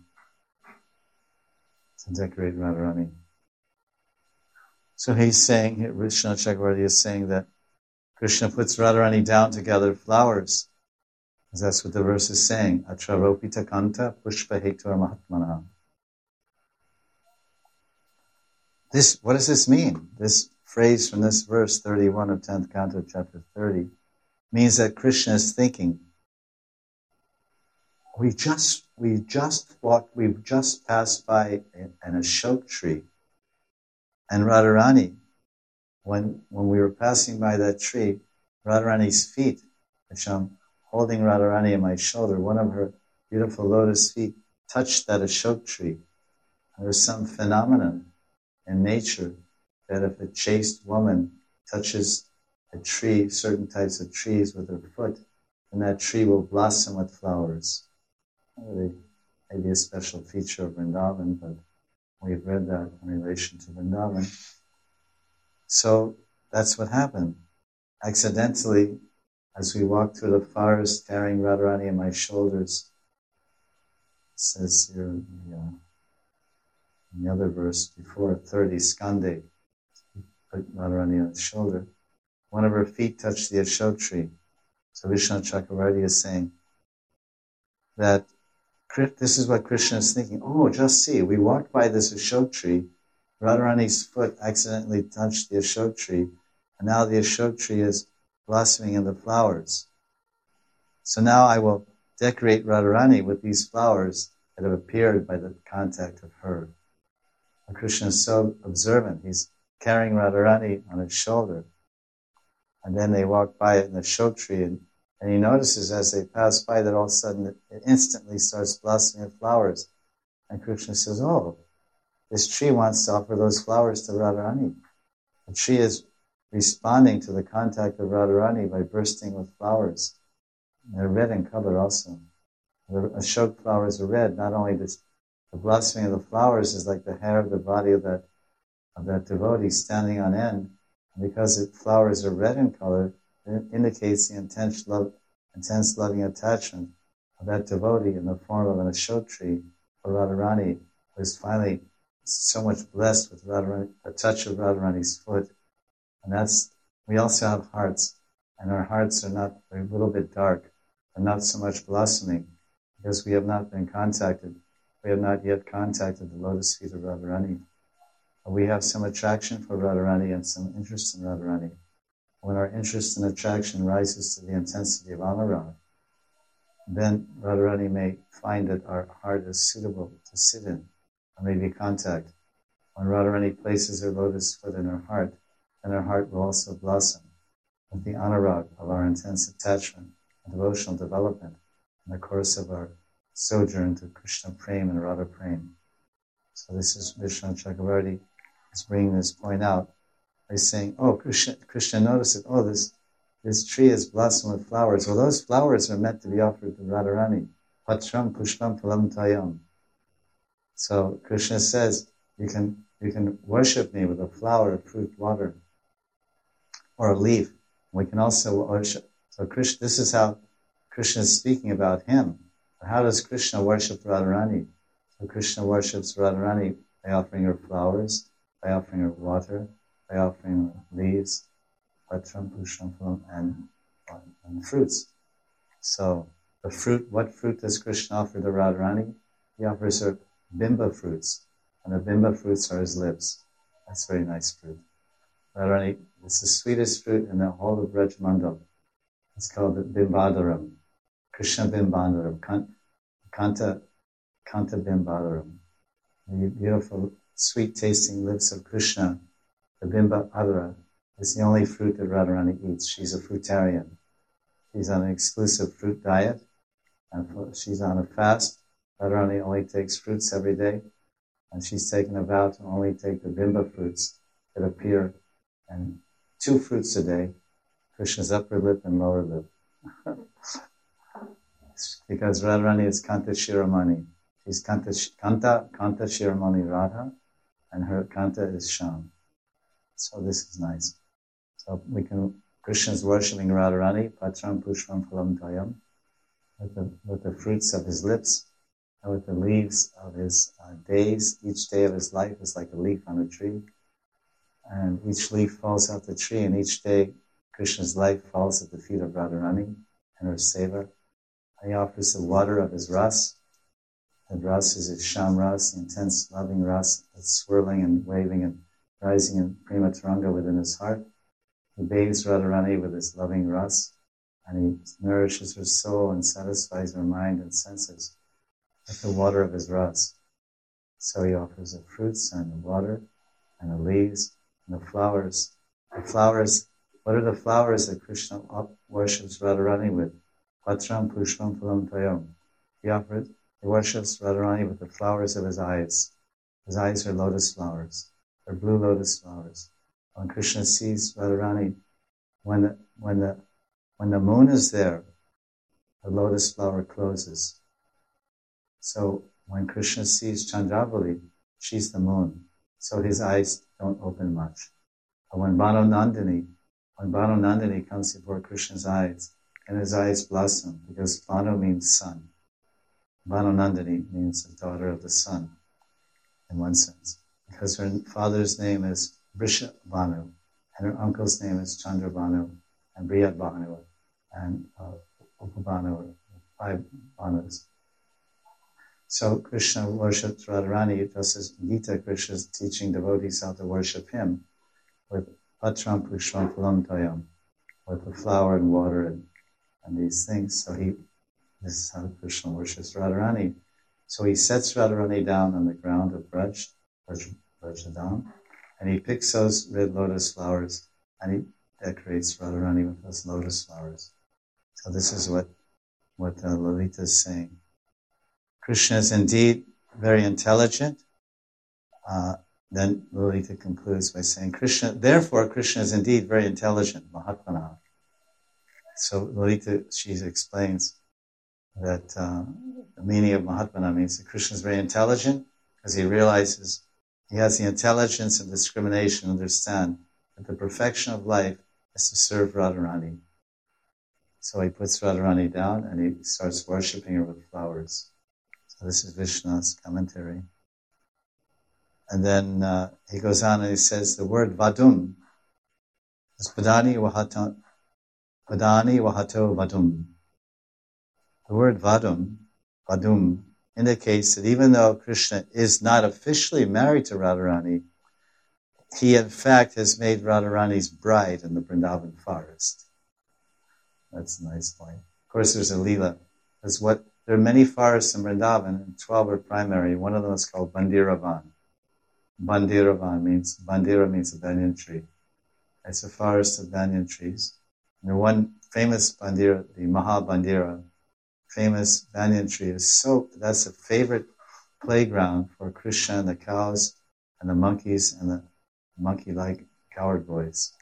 S1: to decorate Radharani. So he's saying, Vishwanath Chakravarti is saying that Krishna puts Radharani down to gather flowers, because that's what the verse is saying. Acharopita kanta pushpa hetur mahatmana. What does this mean? This phrase from this verse 31 of 10th canto, chapter 30, means that Krishna is thinking, we've just passed by an ashok tree, and Radharani, when we were passing by that tree, Radharani's feet, which I'm holding Radharani on my shoulder, one of her beautiful lotus feet touched that ashok tree. And there's some phenomenon in nature that if a chaste woman touches a tree, certain types of trees with her foot, then that tree will blossom with flowers. Maybe a special feature of Vrindavan, but we've read that in relation to Vrindavan. So that's what happened. Accidentally, as we walked through the forest carrying Radharani on my shoulders, it says here in the other verse before, 30, Skande, put Radharani on his shoulder, one of her feet touched the Ashok tree. So Vishnu Chakravarti is saying that this is what Krishna is thinking. Oh, just see, we walked by this Ashok tree, Radharani's foot accidentally touched the Ashok tree, and now the Ashok tree is blossoming into flowers. So now I will decorate Radharani with these flowers that have appeared by the contact of her. And Krishna is so observant. He's carrying Radharani on his shoulder. And then they walk by it in the Ashok tree, and he notices as they pass by that all of a sudden it instantly starts blossoming with flowers. And Krishna says, oh, this tree wants to offer those flowers to Radharani. The tree is responding to the contact of Radharani by bursting with flowers. And they're red in color also. The Ashok flowers are red. Not only the blossoming of the flowers is like the hair of the body of that devotee standing on end. And because the flowers are red in color, it indicates the intense loving attachment of that devotee in the form of an Ashok tree for Radharani, who is finally so much blessed with the touch of Radharani's foot. And we also have hearts, and our hearts they're a little bit dark, and not so much blossoming, because we have not yet contacted the lotus feet of Radharani. We have some attraction for Radharani and some interest in Radharani. When our interest and attraction rises to the intensity of anurag, then Radharani may find that our heart is suitable to sit in, or maybe contact. When Radharani places her lotus foot in her heart, then her heart will also blossom with the anurag of our intense attachment and devotional development in the course of our sojourn to Krishna Prem and Radha Prem. So this is Vishnu Chakravarti is bringing this point out by saying, oh, Krishna notices, oh, this tree is blossomed with flowers. Well, those flowers are meant to be offered to Radharani. Patram pushpam phalam tayam. So Krishna says, you can worship me with a flower, fruit, water, or a leaf. We can also worship. So this is how Krishna is speaking about him. How does Krishna worship Radharani? So Krishna worships Radharani by offering her flowers, by offering her water, by offering her leaves, patram, pushpam, phalam, and fruits. So the fruit, what fruit does Krishna offer to Radharani? He offers her bimba fruits, and the bimba fruits are his lips. That's very nice fruit. Radharani, it's the sweetest fruit in the whole of Brajmandal. It's called the Bimbadaram. Krishna Bimbadaram. Kanta Bimbadaram. The beautiful, sweet tasting lips of Krishna, the Bimba Adara, is the only fruit that Radharani eats. She's a fruitarian. She's on an exclusive fruit diet, and she's on a fast. Radharani only takes fruits every day, and she's taken a vow to only take the Bimba fruits that appear, and 2 fruits a day, Krishna's upper lip and lower lip. Because Radharani is Kanta Shiramani. She's Kanta Shiramani Radha, and her Kanta is Sham. So this is nice. So Krishna's worshipping Radharani, Patram Pushpam Phalam Tayam, with the fruits of his lips, and with the leaves of his days. Each day of his life is like a leaf on a tree. And each leaf falls off the tree, and each day Krishna's life falls at the feet of Radharani and her seva. And he offers the water of his ras. The ras is his sham ras, the intense loving ras that's swirling and waving and rising in prema taranga within his heart. He bathes Radharani with his loving ras, and he nourishes her soul and satisfies her mind and senses with the water of his ras. So he offers the fruits and the water and the leaves and the flowers. The flowers, what are the flowers that Krishna worships Radharani with? Patram pushpam phalam tayam. He worships Radharani with the flowers of his eyes. His eyes are lotus flowers. They're blue lotus flowers. When Krishna sees Radharani, when the moon is there, the lotus flower closes. So when Krishna sees Chandravali, she's the moon. So his eyes don't open much. But when Bhanu Nandini comes before Krishna's eyes, and his eyes blossom, because Bhanu means sun. Bhanu Nandini means the daughter of the sun, in one sense. Because her father's name is Vrisha Bhanu, and her uncle's name is Chandra Bhanu, and Brihad Bhanu, and Upabhanu, 5 Bhanus. So Krishna worships Radharani, just as Gita, Krishna is teaching devotees how to worship him with Patram Pushpam Phalam Toyam, with the flower and water and these things. So this is how Krishna worships Radharani. So he sets Radharani down on the ground of Brajadam, and he picks those red lotus flowers and he decorates Radharani with those lotus flowers. So this is what Lalita is saying. Krishna is indeed very intelligent. Then Lalita concludes by saying, therefore Krishna is indeed very intelligent, Mahatmana. So Lalita, she explains that the meaning of Mahatmana means that Krishna is very intelligent because he realizes he has the intelligence and discrimination to understand that the perfection of life is to serve Radharani. So he puts Radharani down and he starts worshipping her with flowers. So this is Vishnu's commentary. And then he goes on and he says the word vadum is padani wahato vadum. The word vadum, indicates that even though Krishna is not officially married to Radharani, he in fact has made Radharani's bride in the Vrindavan forest. That's a nice point. Of course, there's a Leela. There are many forests in Vrindavan, and 12 are primary. One of them is called Bandiravan. Bandira means a banyan tree. It's a forest of banyan trees. And the one famous Bandira, the Mahabandira, famous banyan tree that's a favorite playground for Krishna and the cows and the monkeys and the monkey-like coward boys.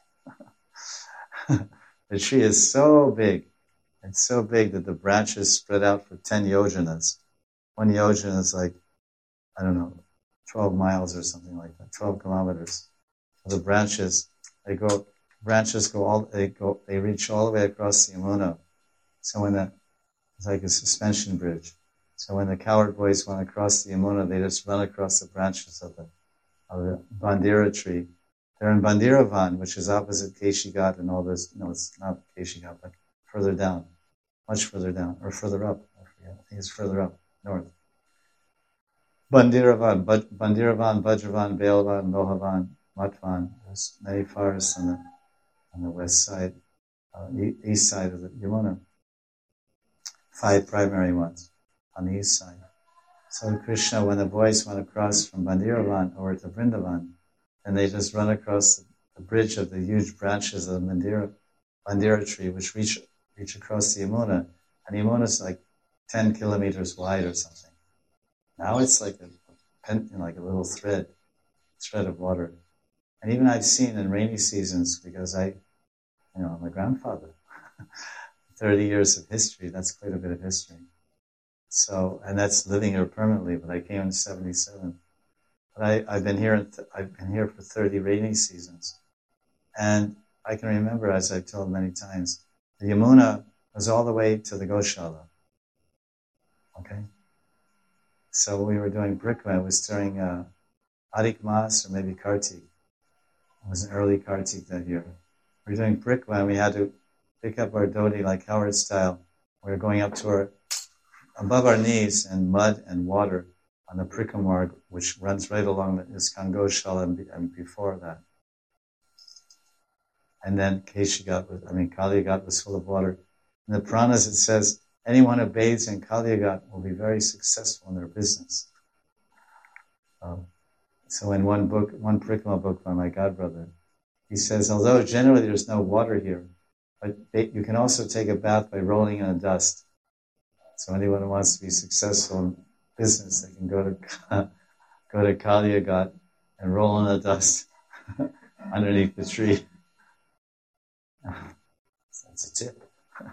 S1: The tree is so big. It's so big that the branches spread out for 10 yojanas. 1 yojana is 12 miles or something like that, 12 kilometers. So the branches they reach all the way across the Yamuna. So it's like a suspension bridge. So when the coward boys want to cross the Yamuna, they just run across the branches of the Bandira tree. They're in Bandiravan, which is opposite Keshi-Ghat and all this. No, it's not Keshi-Ghat, but further down, much further down, or further up. I forget. I think it's further up, north. Bandiravan, Vajravan, Bailvan, Lohavan, Matvan. There's many forests on the west side, east side of the Yamuna. 5 primary ones on the east side. So Krishna, when the boys want to cross from Bandiravan over to Vrindavan, and they just run across the bridge of the huge branches of the Bandira tree, which reach across the Yamuna, and the Yamuna is like 10 kilometers wide or something. Now it's like a little thread of water. And even I've seen in rainy seasons, because I'm a grandfather. 30 years of history, that's quite a bit of history. So, and that's living here permanently, but I came in 77. But I've been here for 30 rainy seasons. And I can remember, as I've told many times, the Yamuna was all the way to the Goshala. Okay? So we were doing Brikma. It was during Adhik Mas or maybe Kartik. It was an early Kartik that year. We were doing Brikma and we had to pick up our dhoti like Howard style. We were going up to above our knees in mud and water on the Prikamarg, which runs right along the ISKCON Goshala and before that. And then Kali-Ghat was full of water. In the Puranas it says, anyone who bathes in Kali-Ghat will be very successful in their business. So in one Parikama book by my godbrother, he says, although generally there's no water here, but you can also take a bath by rolling in the dust. So anyone who wants to be successful in business, they can go to Kali-Ghat and roll in the dust underneath the tree. That's a tip.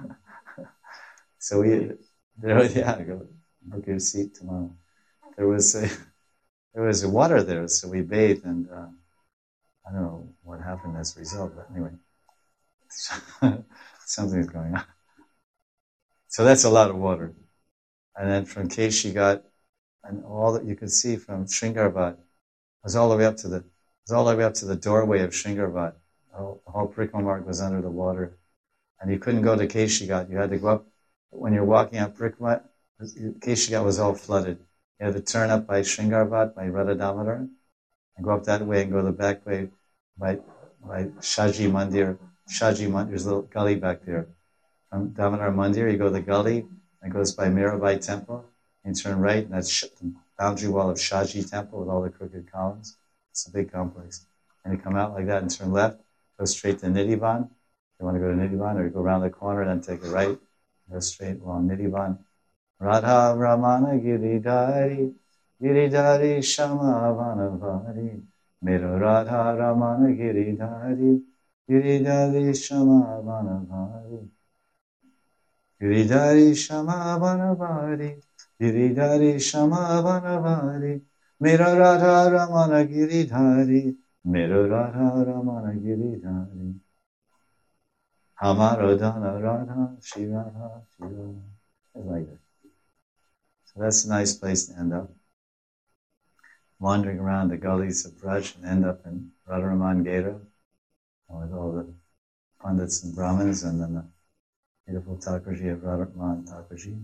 S1: So go book your seat tomorrow. There was water there, so we bathed, and I don't know what happened as a result, but anyway, something's going on. So that's a lot of water. And then from Keshigat, and all that you could see from Shringarvat was all the way up to the doorway of Shringarvat. The whole Parikramā mark was under the water, and you couldn't go to Keshigat. You had to go up. When you're walking up Parikramā, Keshigat was all flooded. You had to turn up by Shringarvat, by Radha Damodar, and go up that way and go the back way by Shaji Mandir. There's a little gully back there. From Damodar Mandir, you go the gully, and it goes by Mirabai Temple, and you turn right, and that's the boundary wall of Shaji Temple with all the crooked columns. It's a big complex. And you come out like that and turn left, go straight to Nidhivan. You want to go to Nidhivan, or you go around the corner and then take a right, go straight along Nidhivan. Radha Ramana Giridhari Shama Vanavari. Mera Radha Ramana Giridhari Shama Vanavari. Giridhari Shama Vanavari. Giridhari Shama Vanavari. Mera Radha Ramana Giridhari. Mera Radha Ramana Giridhari. Hamara Dana Radha Shiva. It's like that. So that's a nice place to end up. Wandering around the gullies of Braj and end up in Radharaman Gera with all the Pandits and Brahmins, and then the beautiful Thakurji of Radharaman Thakurji.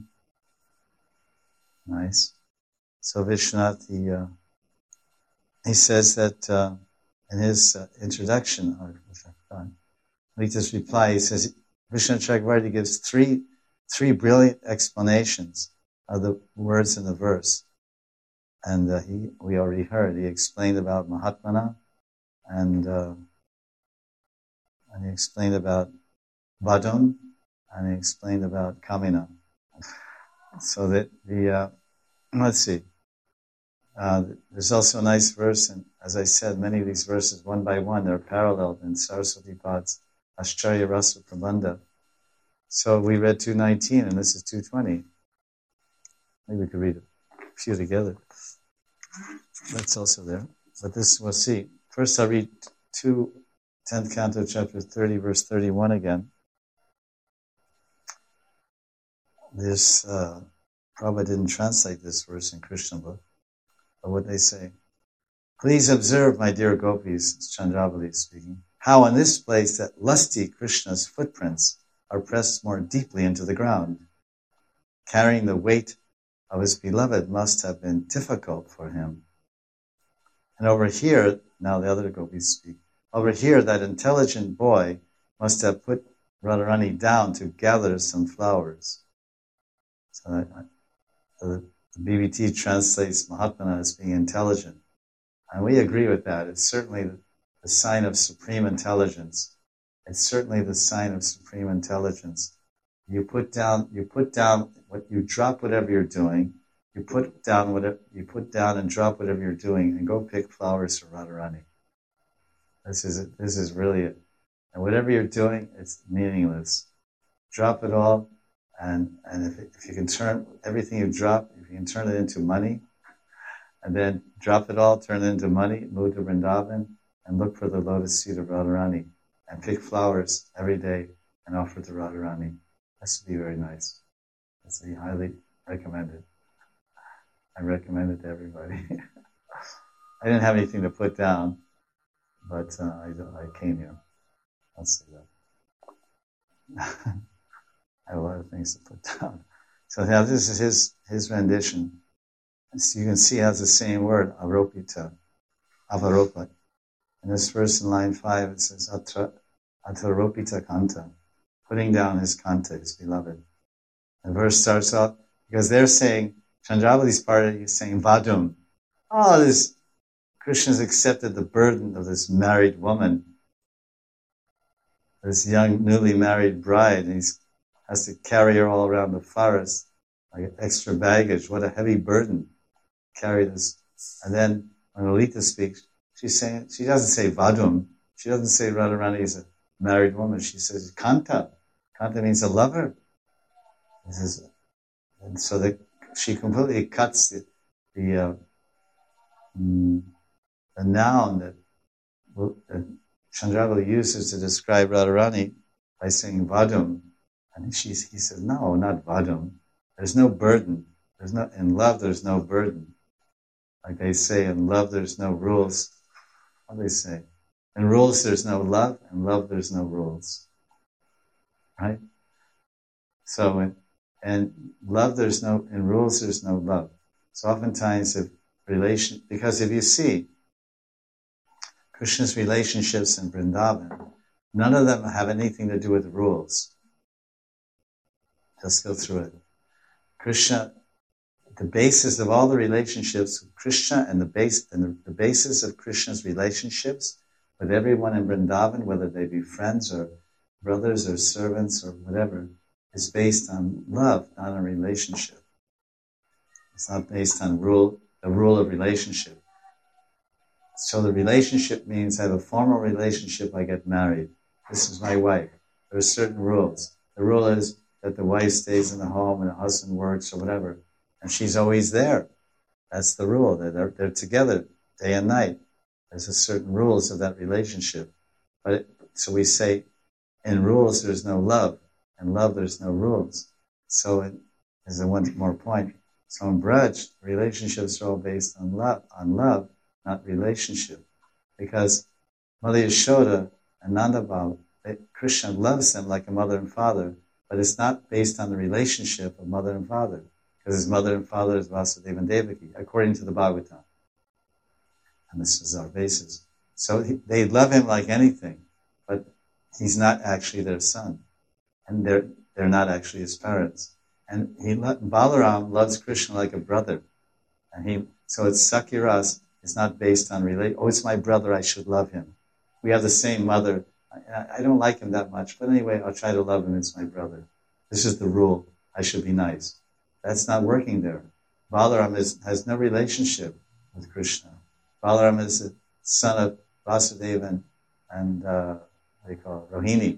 S1: Nice. So Vishwanath, he says that in his introduction, which I've done, Lita's reply, he says, Vishwanath Chakravarti gives three brilliant explanations of the words in the verse. And we already heard, he explained about Mahatmana, and he explained about Vadun, and he explained about Kamina. So that let's see. There's also a nice verse, and as I said, many of these verses, one by one, they're paralleled in Saraswati Pad's Ashcharya Rasa Prabandha. So we read 219, and this is 220. Maybe we could read a few together. That's also there. But this, we'll see. First I'll read 10th Canto, chapter 30, verse 31 again. This, Prabhupada didn't translate this verse in Krishna book, but what they say. Please observe, my dear gopis, it's Chandravali speaking, how in this place that lusty Krishna's footprints are pressed more deeply into the ground. Carrying the weight of his beloved must have been difficult for him. And over here, now the other gopis speak, over here that intelligent boy must have put Radharani down to gather some flowers. So the BBT translates Mahatmana as being intelligent. And we agree with that. It's certainly the sign of supreme intelligence. It's certainly the sign of supreme intelligence. You put down what you drop whatever you're doing. You put down and drop whatever you're doing and go pick flowers for Radharani. This is really it. And whatever you're doing, it's meaningless. Drop it all, and if you can turn everything you drop, if you can turn it into money, and then drop it all, turn it into money, move to Vrindavan, and look for the lotus feet of Radharani, and pick flowers every day and offer to Radharani. This would be very nice. This would be highly recommended. I recommend it to everybody. I didn't have anything to put down, but I came here. I'll say that. I have a lot of things to put down. So now this is his rendition. So you can see it has the same word, aropita, avaropa. In this verse in line 5, it says, ataropita kanta, putting down his kanta, his beloved. The verse starts out, because they're saying, Chandravali's part of it is saying, vadum. Oh, this Krishna's accepted the burden of this married woman, this young, newly married bride, and he has to carry her all around the forest, like extra baggage. What a heavy burden. Carry this. And then when Lalita speaks, she doesn't say vadum, She doesn't say Radharani is a married woman. She says Kanta. Kanta means a lover. And so that she completely cuts the noun that Chandravali uses to describe Radharani by saying Vadum. And he says, no, not Vadum. There's no burden. In love, there's no burden. Like they say, in love, there's no rules. What do they say? In rules, there's no love. In love, there's no rules. Right? So, in love, in rules, there's no love. So oftentimes, because if you see, Krishna's relationships in Vrindavan, none of them have anything to do with rules. Let's go through it. Krishna, the basis of all the relationships with Krishna and the basis of Krishna's relationships with everyone in Vrindavan, whether they be friends or brothers or servants or whatever, is based on love, not on relationship. It's not based on the rule of relationship. So the relationship means I have a formal relationship, I get married. This is my wife. There are certain rules. The rule is that the wife stays in the home and the husband works or whatever, and she's always there. That's the rule. They're together day and night. There's a certain rules of that relationship. So we say, in rules there's no love. In love there's no rules. So there's one more point. So in Braj, relationships are all based on love, not relationship. Because Mother Yashoda and Nanda Baba, Krishna loves them like a mother and father, but it's not based on the relationship of mother and father, because his mother and father is Vasudeva and Devaki, according to the Bhagavatam. And this is our basis. So they love him like anything, but he's not actually their son. And they're not actually his parents. And Balaram loves Krishna like a brother. So it's Sakhiras. It's not based on it's my brother, I should love him. We have the same mother. I don't like him that much, but anyway, I'll try to love him, it's my brother. This is the rule, I should be nice. That's not working there. Balaram has no relationship with Krishna. Balaram is the son of Vasudeva and Rohini.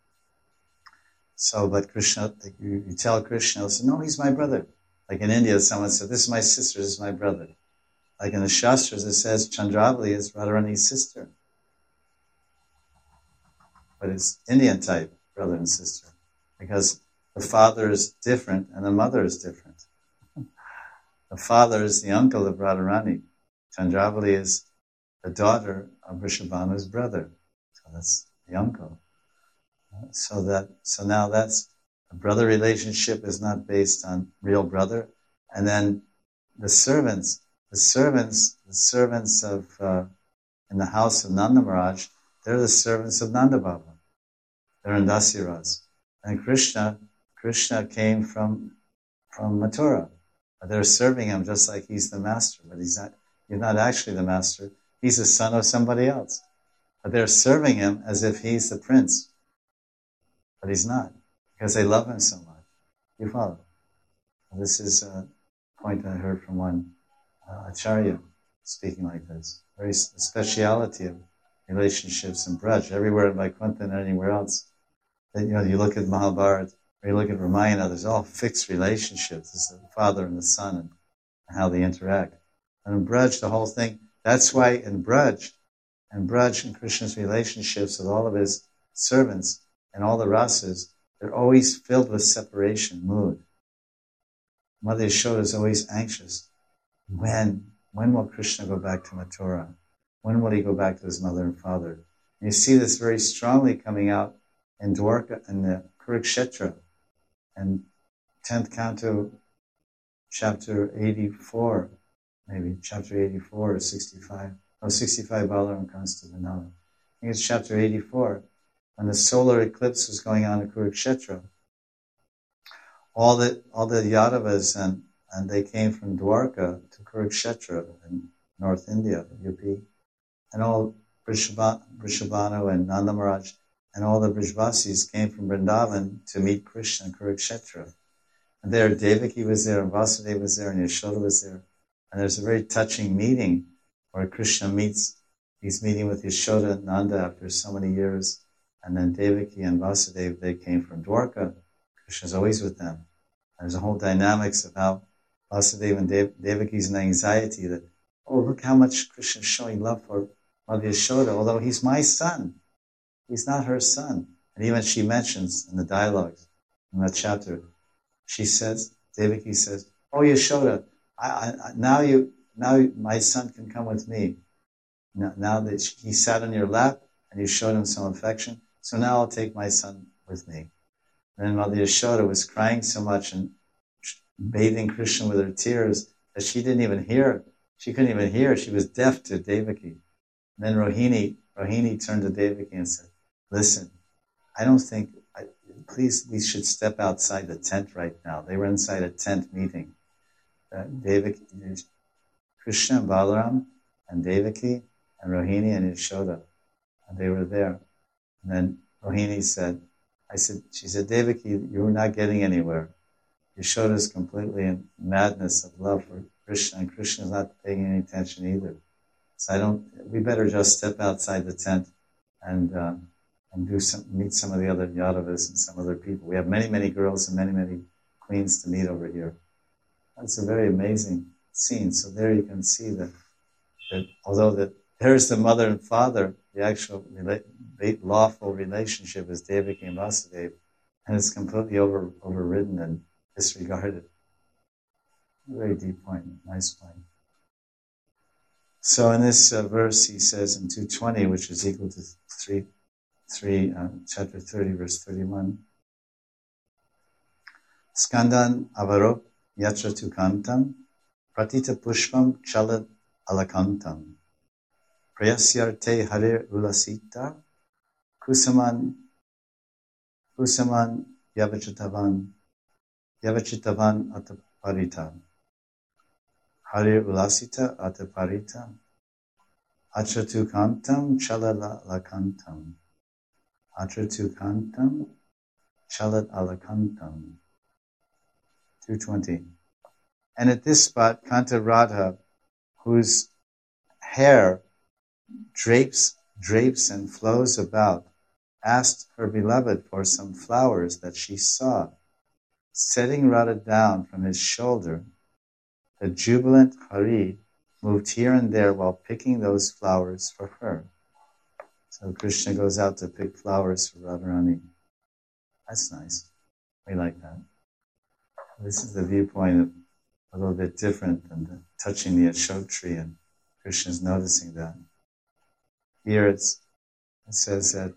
S1: So, but Krishna, you tell Krishna, he'll say, no, he's my brother. Like in India, someone said, this is my sister, this is my brother. Like in the Shastras, it says Chandravali is Radharani's sister. But it's Indian type, brother and sister. Because the father is different and the mother is different. The father is the uncle of Radharani. Chandravali is the daughter of Vrishabhanu's brother. So that's the uncle. So now that's a brother relationship is not based on real brother. And then the servants of in the house of Nanda Maharaj, they're the servants of Nanda Baba. They're in Dasiras. And Krishna came from Mathura. They're serving him just like he's the master, but he's not actually the master. He's the son of somebody else. But they're serving him as if he's the prince. But he's not, because they love him so much. You follow? This is a point I heard from one Acharya speaking like this. Very speciality of relationships in Braj. Everywhere in Vaikuntha and anywhere else. You look at Mahabharata, or you look at Ramayana, there's all fixed relationships. It's the father and the son and how they interact. And in Braj, the whole thing, that's why in Braj and Krishna's relationships with all of his servants and all the rasas, they're always filled with separation, mood. Mother Yashoda is always anxious. When will Krishna go back to Mathura? When will he go back to his mother and father? And you see this very strongly coming out in Dwarka and the Kurukshetra, and 10th canto, chapter 84, maybe chapter 84 or 65. 65 Balaram comes to Vrindavan. I think it's chapter 84. When the solar eclipse was going on in Kurukshetra, all the Yadavas and they came from Dwarka to Kurukshetra in North India, UP, and all Vrishabhanu and Nanda Maharaj and all the Brijvasis came from Vrindavan to meet Krishna in Kurukshetra. And there Devaki was there, and Vasudeva was there, and Yashoda was there. And there's a very touching meeting where Krishna meets he's meeting with Yashoda and Nanda after so many years, and then Devaki and Vasudeva, they came from Dwarka. Krishna's always with them. There's a whole dynamics of how Vasudeva and Devaki's an anxiety that, oh, look how much Krishna's showing love for Mother Yashoda, although he's my son. He's not her son. And even she mentions in the dialogues in that chapter, she says, Devaki says, oh, Yashoda, now my son can come with me. Now that he sat on your lap and you showed him some affection, so now I'll take my son with me. And then Mother Yashoda was crying so much and bathing Krishna with her tears that she didn't even hear. She couldn't even hear. She was deaf to Devaki. And then Rohini turned to Devaki and said, listen, I don't think, please, we should step outside the tent right now. They were inside a tent meeting. Devaki, Krishna and Balaram and Devaki and Rohini and Yashoda. And they were there. And then Rohini said, she said, Devaki, you're not getting anywhere. Yashoda is completely in madness of love for Krishna, and Krishna is not paying any attention either. So we better just step outside the tent and meet some of the other Yadavas and some other people. We have many, many girls and many, many queens to meet over here. That's a very amazing scene. So there you can see that although there's the mother and father, the actual lawful relationship is Devaki and Vasudeva, and it's completely overridden and disregarded. Very deep point, nice point. So in this verse, he says in 220, which is equal to chapter 30, verse 31, Skandan avarop yatra tukantam pratita pushpam chalad alakantam prayasyarte harir ulasita kusaman yavachitavan ataparita harir ulasita ataparita atratukantam chalalakantam atratukantam chalalakantam. 220. And at this spot, Kanta Radha, whose hair drapes and flows about, asked her beloved for some flowers that she saw. Setting Radha down from his shoulder, the jubilant Hari moved here and there while picking those flowers for her. So Krishna goes out to pick flowers for Radharani. That's nice. We like that. This is the viewpoint of a little bit different than touching the Ashok tree, and Krishna's noticing that. Here it says that,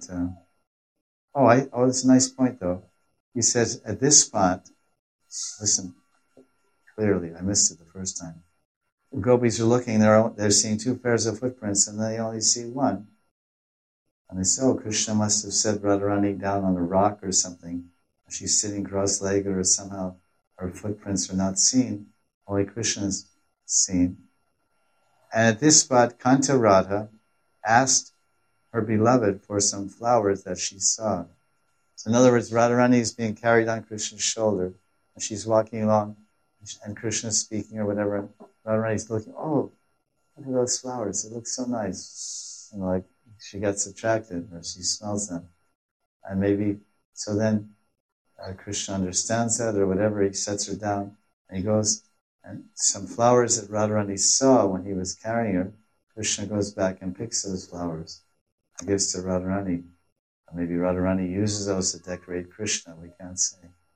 S1: it's a nice point though. He says, at this spot, listen clearly, I missed it the first time. The gopis are looking, they're seeing two pairs of footprints, and they only see one. And they say, Krishna must have set Radharani down on a rock or something. She's sitting cross-legged, or somehow her footprints are not seen. Only Krishna is seen. And at this spot, Kanta Radha asked her beloved for some flowers that she saw. So in other words, Radharani is being carried on Krishna's shoulder, and she's walking along, and Krishna's speaking or whatever, and Radharani's looking, look at those flowers, it looks so nice. And like, she gets attracted, or she smells them. And maybe, so then Krishna understands that, or whatever, he sets her down, and he goes, and some flowers that Radharani saw when he was carrying her, Krishna goes back and picks those flowers and gives to Radharani. Or maybe Radharani uses those to decorate Krishna, we can't say.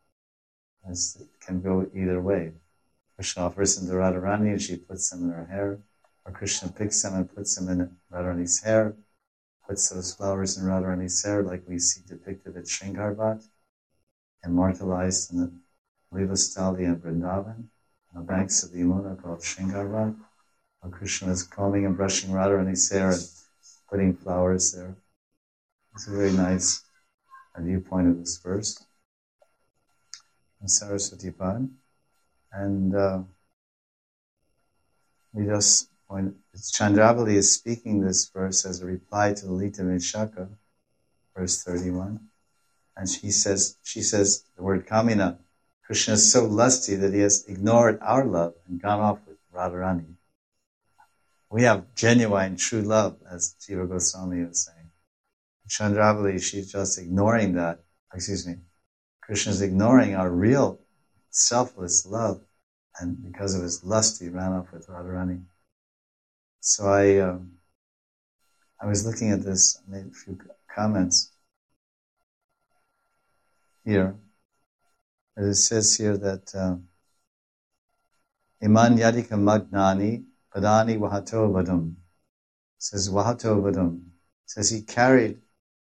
S1: It can go either way. Krishna offers them to Radharani and she puts them in her hair, or Krishna picks them and puts them in Radharani's hair, puts those flowers in Radharani's hair like we see depicted at Shringarvat, immortalized in the Lila-stali in Vrindavan, on the banks of the Yamuna called Shringarvat, where Krishna is combing and brushing Radharani's hair and putting flowers there. It's a very nice viewpoint of this verse. And Saraswati Pad. And we just point, Chandravali is speaking this verse as a reply to Lalita Vishaka, verse 31. And she says the word Kamina, Krishna is so lusty that he has ignored our love and gone off with Radharani. we have genuine, true love, as Jiva Goswami was saying. Chandravali, she's just ignoring that. Krishna's ignoring our real, selfless love, and because of his lust, he ran off with Radharani. So I was looking at this, I made a few comments here. It says here that Iman Yadika Magnani Padani Wahato Vadam. It says Wahato Vadam. It says he carried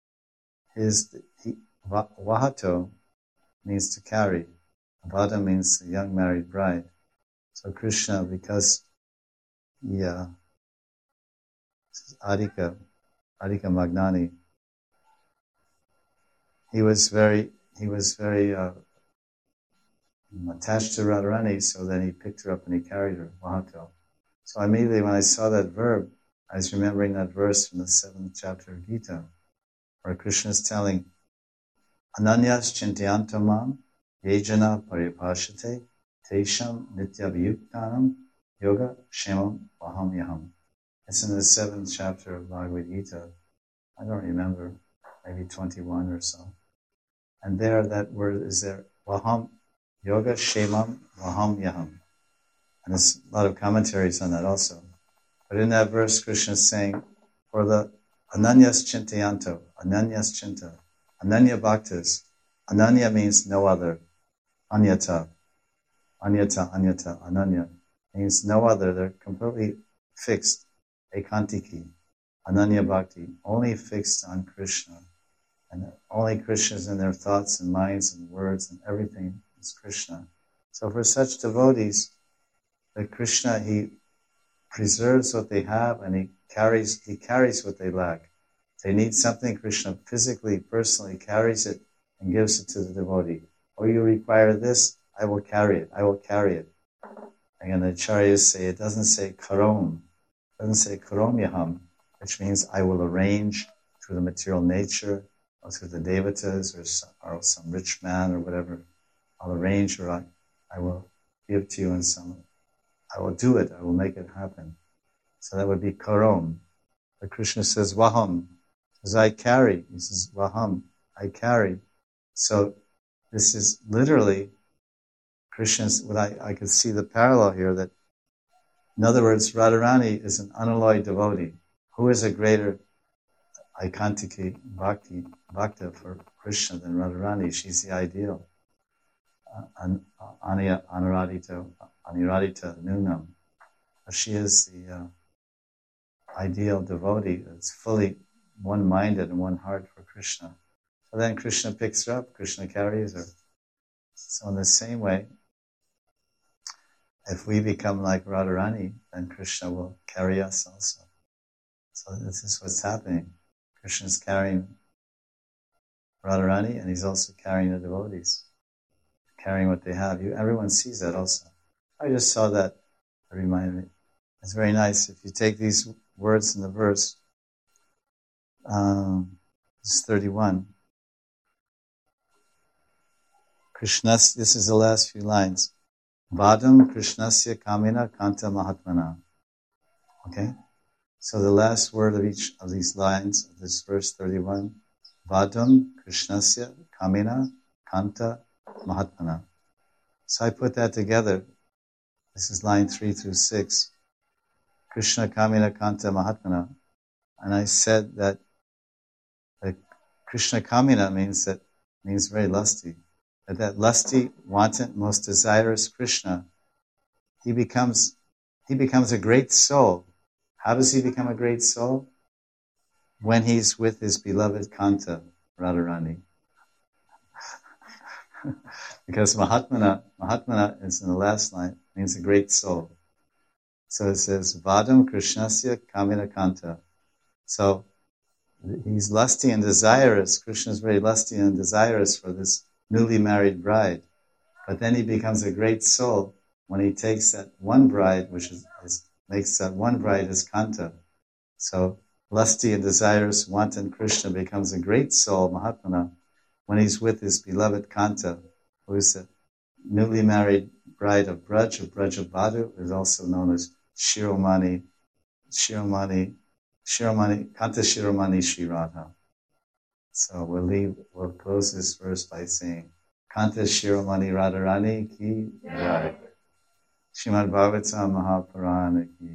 S1: Wahato means to carry. Vada means a young married bride. So Krishna, because this is Adhika Magnani, he was very attached to Radharani, so then he picked her up and he carried her, Wahato. So immediately when I saw that verb, I was remembering that verse from the 7th chapter of Gita, where Krishna is telling, Ananyas Chintyantamam Yejana Paripashate Tesham Nityabhyuktanam Yoga Shemam Vaham Yaham. It's in the 7th chapter of Bhagavad Gita. I don't remember, maybe 21 or so. And there, that word is there, Vaham, Yoga Shemam Vaham Yaham. And there's a lot of commentaries on that also. But in that verse, Krishna is saying, for the Ananyas Chintayanto, Ananyas Chinta, Ananya Bhaktas. Ananya means no other. Anyata, Ananya means no other. They're completely fixed. Ekantiki, Ananya Bhakti, only fixed on Krishna. And only Krishna is in their thoughts and minds and words and everything is Krishna. So for such devotees, that Krishna, he preserves what they have and he carries what they lack. If they need something, Krishna physically, personally carries it and gives it to the devotee. Oh, you require this? I will carry it. Again, the acharyas say, it doesn't say karom. It doesn't say karom yaham, which means I will arrange through the material nature or through the devatas or some rich man or whatever. I'll arrange or I will give to you in some, I will do it. I will make it happen. So that would be karom. But Krishna says vaham. He says I carry. He says vaham. I carry. So this is literally Krishna's, what I could see the parallel here, that in other words, Radharani is an unalloyed devotee. Who is a greater Aikantiki Bhakta for Krishna than Radharani? She's the ideal. Aniradita Nunam. She is the ideal devotee that's fully one-minded and one heart for Krishna. So then Krishna picks her up, Krishna carries her. So in the same way, if we become like Radharani, then Krishna will carry us also. So this is what's happening. Krishna's carrying Radharani and he's also carrying the devotees, carrying what they have. Everyone sees that also. I just saw that. It reminded me. It's very nice. If you take these words in the verse, it's 31. Krishnas, this is the last few lines. Vadam Krishnasya Kamina Kanta Mahatmana. Okay? So the last word of each of these lines of this verse 31, Vadam Krishnasya Kamina Kanta Mahatmana. So I put that together. This is line 3 through 6. Krishna Kamina Kanta Mahatmana. And I said that Krishna Kamina means very lusty. That lusty, wanton, most desirous Krishna, he becomes a great soul. How does he become a great soul? When he's with his beloved Kanta, Radharani. Because Mahatmana is in the last line, means a great soul. So it says, Vadam Krishnasya Kamina Kanta. So he's lusty and desirous. Krishna is very lusty and desirous for this newly married bride. But then he becomes a great soul when he takes that one bride, which makes that one bride his Kanta. So lusty and desirous, wanton Krishna becomes a great soul, Mahatmana, when he's with his beloved Kanta, who is a newly married bride of Braj Badu, is also known as Shiromani Shiromani, Kanta Shiromani Shri Radha. So we'll close this verse by saying, Kanta Shiromani Radharani ki jai. Srimad Bhagavatam Mahapurana ki